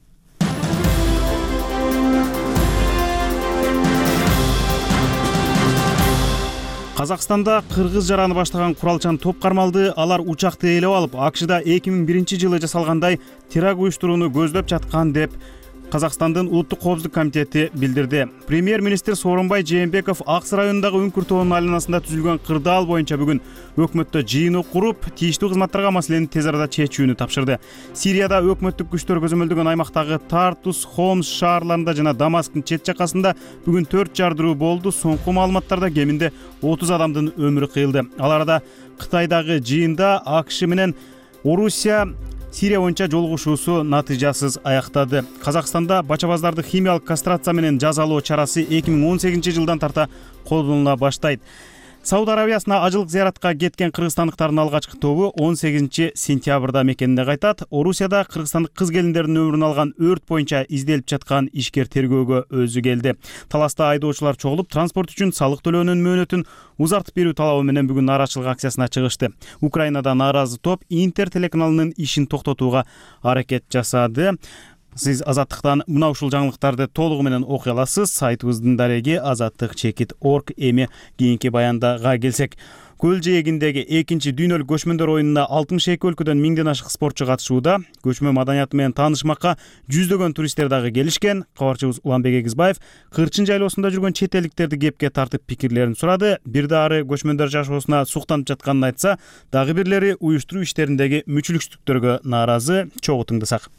Казакстанда кыргыз жараны баштаган куралчан топ кармалды. Алар учакты ээлеп алып, АКШда 2001-жылы жасалгандай теракт уюштурууну көздөп жаткан деп Казакстандын улуттук коопсуздук комитети билдирди. Премьер-министр Сооронбай Жээнбеков Аксы районундагы Үңкүр тоонун айланасында түзүлгөн кырдаал боюнча бүгүн өкмөттө жыйын куруп, тийиштүү кызматтарга маселени тез арада чечүүнү тапшырды. Сирияда өкмөттүк күчтөр көзөмөлдөгөн аймактагы Тартус, Хомс шаарларында жана Дамасктын чет жакасында бүгүн 4 жардыруу болду. Соңку маалыматтарда кеминде 30 адамдын өмүрү кыйылды. Ал арада Кытайдагы жыйында АКШ менен Орусия Сирия боюнча жолугушуусу натыйжасыз аяктады. Казакстанда бачабаздарды химиялык кастрация менен жазалоо чарасы 2018-жылдан тарта колдонула баштайт. Сауд Арабиясына ажылык зыяратка кеткен кыргызстандыктардын алгачкы тобу 18-сентябрда мекенине кайтат. Орусияда кыргызстандык кыз келиндердин өмүрүн алган өрт боюнча изделип жаткан ишкер тергөөгө өзү келди. Таласта айдоочулар чогулуп, транспорт үчүн салык төлөөнүн мөөнөтүн узартып берүү талабы менен бүгүн нааразычылык акциясына чыгышты. Украинада нааразы топ Интер телеканалынын ишин токтотууга аракет жасады. Сиз Азаттыктан мына ушул жаңылыктарды толугу менен окуй аласыз. Сайтыбыздын дареги azattik.org. Эми кийинки баяндага келсек, Көл жээгиндеги 2-дүйнөлүк көчмөндөр оюнуна 62 өлкөдөн 1000ден ашык спортчу катышууда. Көчмө маданияты менен таанышмакка жүздөгөн туристтер дагы келишкен. Кабарчыбыз Уланбек Эгизбаев Кырчын жайлоосунда жүргөн чет элдиктерди кепке тартып пикирлерин сурады. Бирде ары көчмөндөр жашоосуна суктанып жатканын айтса, дагы бирлери уюштуруу иштериндеги мүчүлүксүздүктөргө нааразы. Чогуу тыңдасак.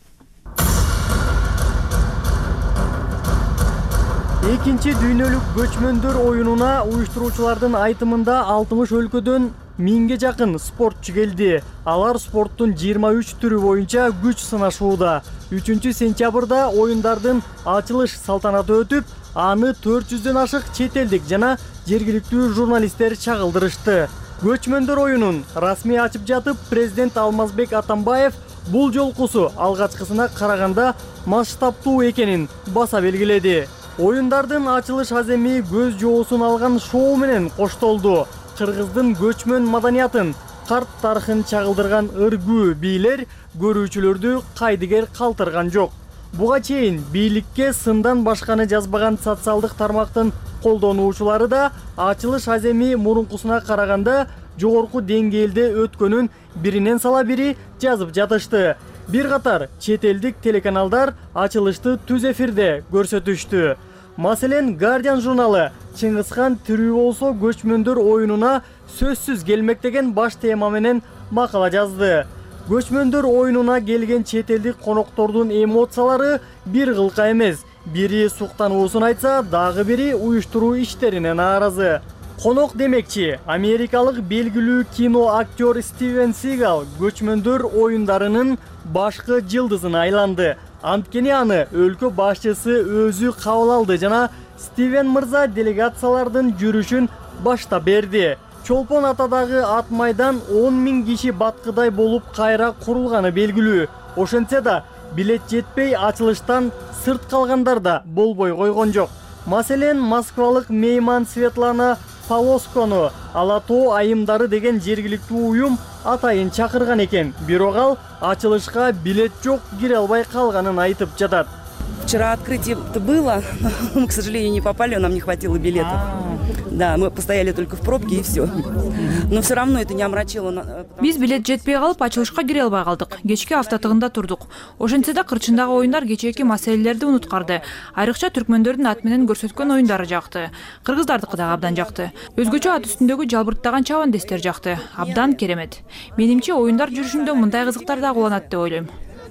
2-дүйнөлүк көчмөндөр оюнуна уюштуруучулардын айтымында 60 өлкөдөн 1000ге жакын спортчу келди. Алар спорттун 23 түрү боюнча күч сынашууда. 3-сентябрда оюндардын ачылыш салтанаты өтүп, аны 400дөн ашык чет элдик жана жергиликтүү журналисттер чагылдырышты. Көчмөндөр оюнун расмий ачып жатып, президент Алмазбек Атамбаев бул жолкусу алгачкысына караганда масштабтуу экенин баса белгиледи. Оюндардын ачылыш аземи көз жоосун алган шоу менен коштолду. Кыргыздын көчмөн маданиятын, карт тарыхын чагылдырган ыргүү бийлер көрүүчүлөрдү кайдыгер калтырган жок. Буга чейин бийликке сындан башканы жазбаган социалдык тармактын колдонуучулары да ачылыш аземи мурункусуна караганда жогорку деңгээлде өткөнүн биринен сала бири жазып жатышты. Бир катар чет элдик телеканалдар ачылышты түз эфирде көрсөтүштү. Маселен, Guardian журналы Чыңгызхан тирүү болсо көчмөндөр оюнуна сөзсүз келмек деген баш тема менен макала жазды. Көчмөндөр оюнуна келген чет элдик коноктордун эмоциялары бир кылка эмес. Бири суктануусун айтса, дагы бири уюштуруу иштерине нааразы. Конок демекчи, америкалык белгилүү кино актер Стивен Сигал көчмөндөр оюндарынын башкы жылдызына айланды. Анткени аны өлкө башчысы өзү кабыл алды жана Стивен мырза делегациялардын жүрүшүн баштап берди. Чолпон атадагы ат майдан 10 000 киши баткыдай болуп кайра курулганы белгилүү. Ошентсе да билет жетпей ачылыштан сырт калгандар да болбой койгон жок. Маселен, москвалык мейман Светлана Полоскону Алатоо айымдары деген жергиликтүү уюм атайын чакырган экен. Бирок ал ачылышка билет жок, кире албай калганын айтып жатат. Вчера открытие было, но мы, к сожалению, не попали, нам не хватило билетов. Да, мы постояли только в пробке и все. Но все равно это не омрачило. Биз билет жетпей калып, ачылышка кире албай калдык. Кечки автотыгында турдук. Ошентсе да Кырчындагы оюндар кечээки маселелерди унуткарды. Айрыкча түркмөндөрдүн ат менен көрсөткөн оюндары жакты. Кыргыздардыкы дагы абдан жакты. Өзгөчө ат үстүндөгү жалбырттаган чабандестер жакты. Абдан керемет. Менимче оюндар жүрүшүндө мындай кызыктар дагы уланат деп ойлойм.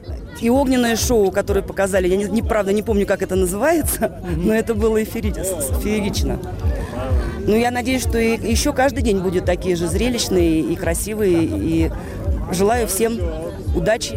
И огненное шоу, которое показали, я правда не помню, как это называется, но это было феерично. Но я надеюсь, что еще каждый день будут такие же зрелищные и красивые, и желаю всем удачи.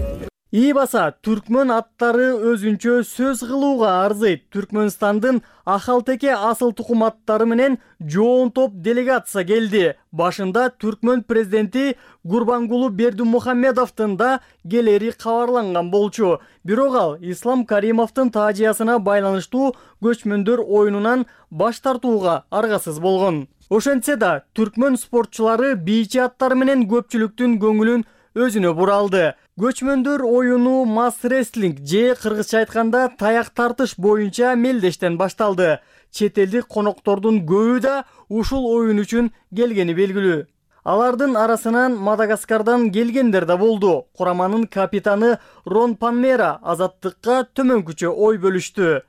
Баса, түркмөн аттары өзүнчө сөз кылууга арзыйт. Түркмөнстандын Ахалтеке асыл тукум аттары менен жоон топ делегация келди. Башында түркмөн президенти Гурбангулу Бердимухамедовдун да келери кабарланган болчу. Бирок ал Ислам Каримовдун таажиясына байланыштуу көчмөндөр оюнунан баш тартууга аргасыз болгон. Ошентсе да түркмөн спортчулары бийчи аттары менен көпчүлүктүн көңүлүн өзүнө буралды. Көчмөндөр оюну масс рестлинг же кыргызча айтканда таяк тартыш боюнча мелдештен башталды. Чет элдик коноктордун көбү да ушул оюн үчүн келгени белгилүү. Алардын арасынан Мадагаскардан келгендер да болду. Кураманын капитаны Рон Панмера азаттыкка төмөнкүчө ой бөлүштү.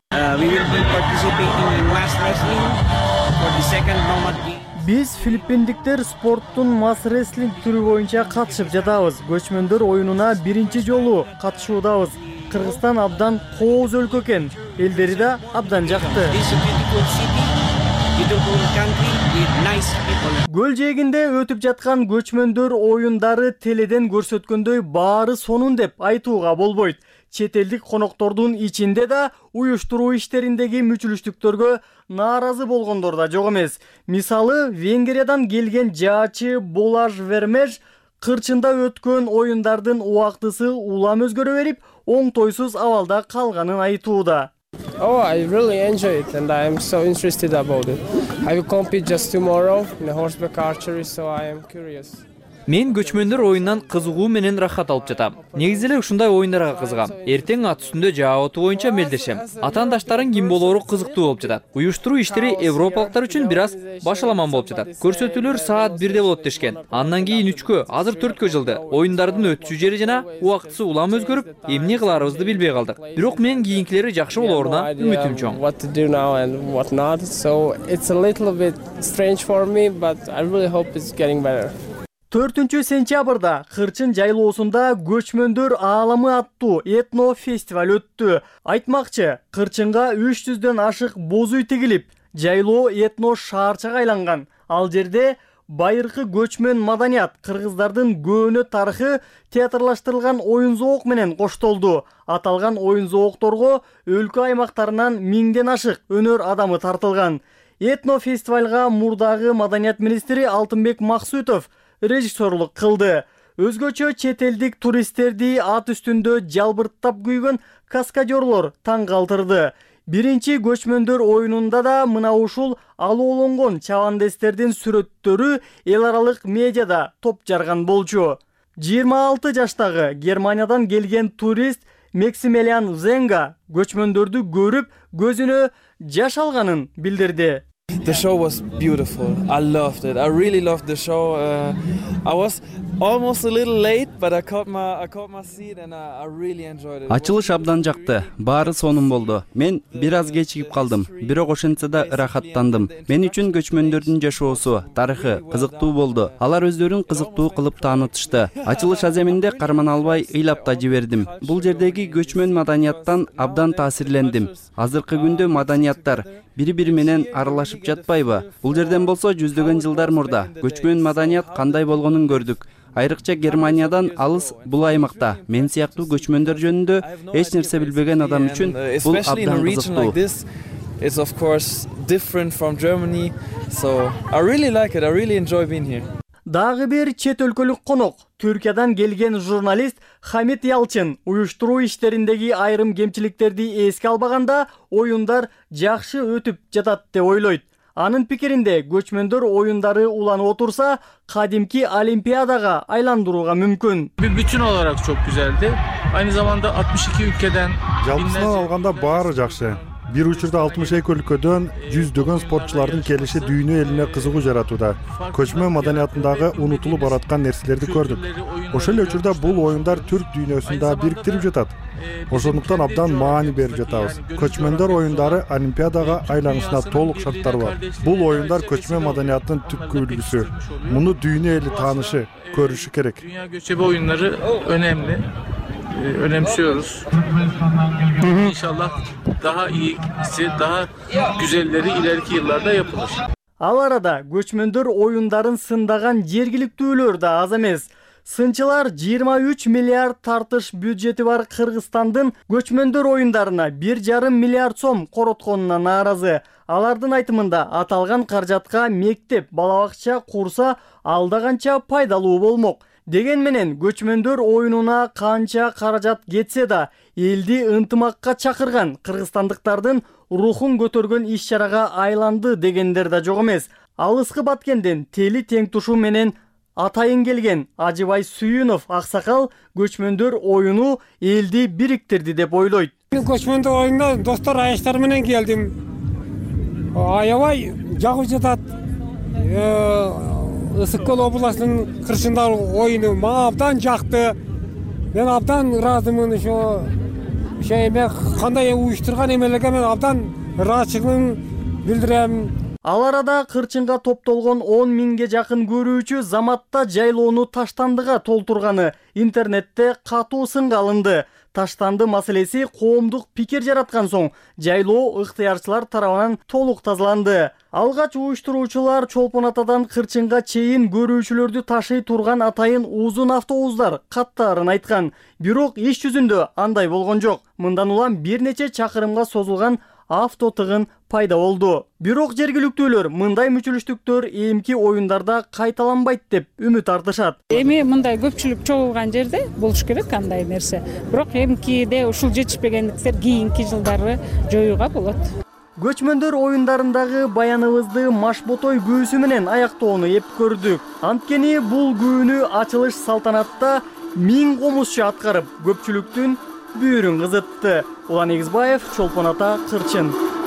Биз филиппиндиктер спорттун масс рестлинг түрү боюнча катышып жатабыз. Көчмөндөр оюнуна биринчи жолу катышуудабыз. Кыргызстан абдан кооз өлкө экен. Элдери да абдан жакты. Көл жээгинде өтүп жаткан көчмөндөр оюндары теледен көрсөткөндөй баары сонун деп айтууга болбойт. Чет элдик коноктордун ичинде да уюштуруу иштериндеги мүчүлүштүктөргө нааразы болгондор да жок эмес. Мисалы, Венгриядан келген жаачы Болаж Вермеж Кырчында өткөн оюндардын убактысы улам өзгөрө берип, оңтойсуз абалда калганын айтууда. Oh, I really enjoy it and I am so interested about it. I will compete just tomorrow in horseback archery, so I am curious. Мен көчмөндөр оюнунан кызыгуу менен рахат алып жатам. Негизи эле ушундай оюндарга кызыгам. Эртең ат үстүндө жаа оту боюнча мелдешем. Атаандаштарым ким болоору кызыктуу болуп жатат. Уюштуруу иштери европалыктар үчүн бир аз башаламан болуп жатат. Көрсөтүүлөр саат 1-де болот дешкен. Андан кийин 3-кө, азыр 4-кө жылды. Оюндардын өтүшү жери жана убактысы улам өзгөрүп, эмне кыларыбызды билбей калдык. Бирок мен кийинкилери жакшы болооруна үмүтүм чоң. So it's a little bit strange for me, but I really hope it's getting better. 4-сентябрда Кырчын жайлоосунда көчмөндөр ааламы аттуу этно фестиваль өттү. Айтмакчы, Кырчынга 300дөн ашык боз үй тигилип, жайлоо этно шаарчага айланган. Ал жерде байыркы көчмөн маданият, кыргыздардын көөнө тарыхы театрлаштырылган оюн зоок менен коштолду. Аталган оюн зоокторго өлкө аймактарынан 1000ден ашык өнөр адамы тартылган. Этно фестивалга мурдагы маданият министри Алтынбек Максутов режиссерлук кылды. Өзгөчө чет элдик туристтерди ат үстүндө жалбырттап күйгөн каскадерлор таң калтырды. Биринчи көчмөндөр оюнунда да мына ушул алуулонгон чабандестердин сүрөттөрү эл аралык медиада топ жарган болчу. 26 жаштагы Германиядан келген турист Максимилиан Зенга көчмөндөрдү көрүп көзүнө жаш алганын билдирди. The show was beautiful. I loved it. I really loved the show. I was almost a little late, but I caught my seat and I really enjoyed it. Ачылыш абдан жакты. Баары сонун болду. Мен бир аз кечигип калдым. Бирок ошентсе да ырахаттандым. Мен үчүн көчмөндөрдүн жашоосу, тарыхы кызыктуу болду. Алар өздөрүн кызыктуу кылып таанытышты. Ачылыш аземинде кармана албай ыйлап да жибердим. Бул жердеги көчмөн маданияттан абдан таасирлендим. Азыркы күндө маданияттар бири-бири менен аралашып жатпайбы? Бул жерден болсо жүздөгөн жылдар мурда көчмөн маданият кандай болгонун көрдүк. Айрыкча Германиядан алыс бул аймакта мен сыяктуу көчмөндөр жөнүндө эч нерсе билбеген адам үчүн бул абдан кызыктуу. It's of course different from Germany, so I really like it. I really enjoy being here. Дагы бир чет өлкөлүк конок, Түркиядан келген журналист Хамит Ялчын уюштуруу иштериндеги айрым кемчиликтерди эске албаганда оюндар жакшы өтүп жатат деп ойлойт. Анын пикиринде көчмөндөр оюндары уланып отурса, кадимки Олимпиадага айландырууга мүмкүн. Bir bütün olarak çok güzeldi. Aynı zamanda 62 ülkeden жалпысынан алганда баары жакшы. Бир учурда 62 өлкөдөн жүздөгөн спортчулардын келиши дүйнө элине кызыгуу жаратууда. Көчмөн маданиятындагы унутулуп бараткан нерселерди көрдүк. Ошол эле учурда бул оюндар түрк дүйнөсүндө бириктирип жатат. Ошондуктан абдан маани берип жатабыз. Көчмөндөр оюндары Олимпиадага айланышына толук шарттар бар. Бул оюндар көчмөн маданиятынын түпкү үлгүсү. Муну дүйнө эли таанышы, көрүшү керек. Dünya göçebe oyunları önemli. Önemsiyoruz. İnşallah daha iyisi, daha güzelleri ileriki yıllarda yapılır. Ал арада көчмөндөр оюндарын сындаган жергиликтүүлөр да аз эмес. Сынчылар 23 миллиард тартыш бюджети бар Кыргызстандын көчмөндөр оюндарына 1,5 миллиард сом коротконуна нааразы. Алардын айтымында аталган каражатка мектеп, балабакча курса алда канча пайдалуу болмок. Деген менен көчмөндөр оюнуна канча каражат кетсе да, элди ынтымакка чакырган кыргызстандыктардын рухун көтөргөн иш-чарага айланды дегендер да жок эмес. Алыскы Баткенден тели тең тушу менен атайын келген Ажыбай Сүйүнов аксакал көчмөндөр оюну элди бириктирди деп ойлойт. Көчмөндөр оюнуна достор аяштар менен келдим. Аябай жагып жатат. Ысык Көл областынын Кырчындагы оюну мага абдан жакты. Мен абдан ыраазымын ошо эме кандай уюштурган эмелерге мен абдан ыраазычылыгымды билдирем. Ал арада Кырчынга топтолгон 10 миңге жакын көрүүчү Заматта жайлоону таштандыга толтурганы интернетте катуу сынга алынды. Таштанды маселеси коомдук пикир жараткан соң жайлоо ыктыярчылар тарабынан толук тазаланды. Алгач уюштуруучулар Чолпон Атадан Кырчынга чейин көрүүчүлөрдү ташый турган атайын узун автобустар каттаарын айткан. Бирок иш жүзүндө андай болгон жок. Мындан улам бир нече чакырымга созулган автотыгын пайда болду. Бирок жергиликтүүлөр мындай мүчүлүштүктөр эмки оюндарда кайталанбайт деп үмүт артышат. Эми мындай көпчүлүк чогулган жерде болуш керек андай нерсе. Бирок эмкиде ушул жетишпегендиктер кийинки жылдары жоюуга болот. көчмөндөр оюндарындагы баяныбызды Машботой күүсү менен аяктоону эп көрдүк. Анткени бул күүнү ачылыш салтанатта 1000 комузчу аткарып, көпчүлүктүн бүйүрүн кызытты. Улан Эгизбаев, Чолпон Ата, Кырчын.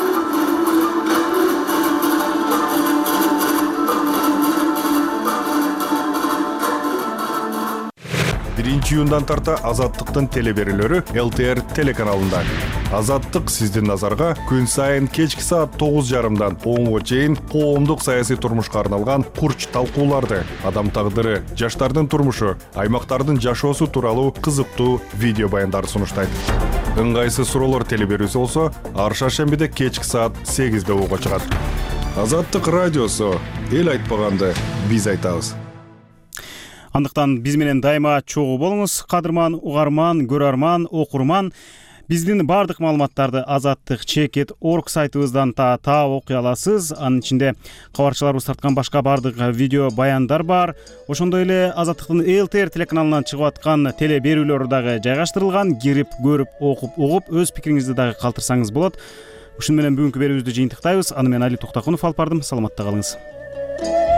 1-июндан тарта Азаттыктын телеберүүлөрү ЛТР телеканалында. Азаттык сиздин назарга күн сайын кечки саат 9:30дан 10га чейин коомдук саясий турмушка арналган курч талкууларды, адам тагдыры, жаштардын турмушу, аймактардын жашоосу тууралуу кызыктуу видео баяндарды сунуштайт. Ыңгайсыз суроолор телеберүүсү болсо, ар шаршембиде кечки саат 8:00 уга чыгат. Азаттык радиосу, эл айтпаганды биз айтабыз. Андыктан биз менен дайыма чогуу болуңуз, кадырман угарман, көрөрман, окурман. Биздин бардык маалыматтарды azattik.org сайтыбыздан таап окуй аласыз. Анын ичинде кабарчыларыбыз тарткан башка бардык видео баяндар бар. Ошондой эле Азаттыктын ЛТР телеканалынан чыгып аткан теле берүүлөрү дагы жайгаштырылган. Кирип, көрүп, окуп, угуп, өз пикириңизди дагы калтырсаңыз болот. Ушун менен бүгүнкү берүүбүздү жыйынтыктайбыз. Аны мен Али Токтокунов алып бардым. Саламатта калыңыз.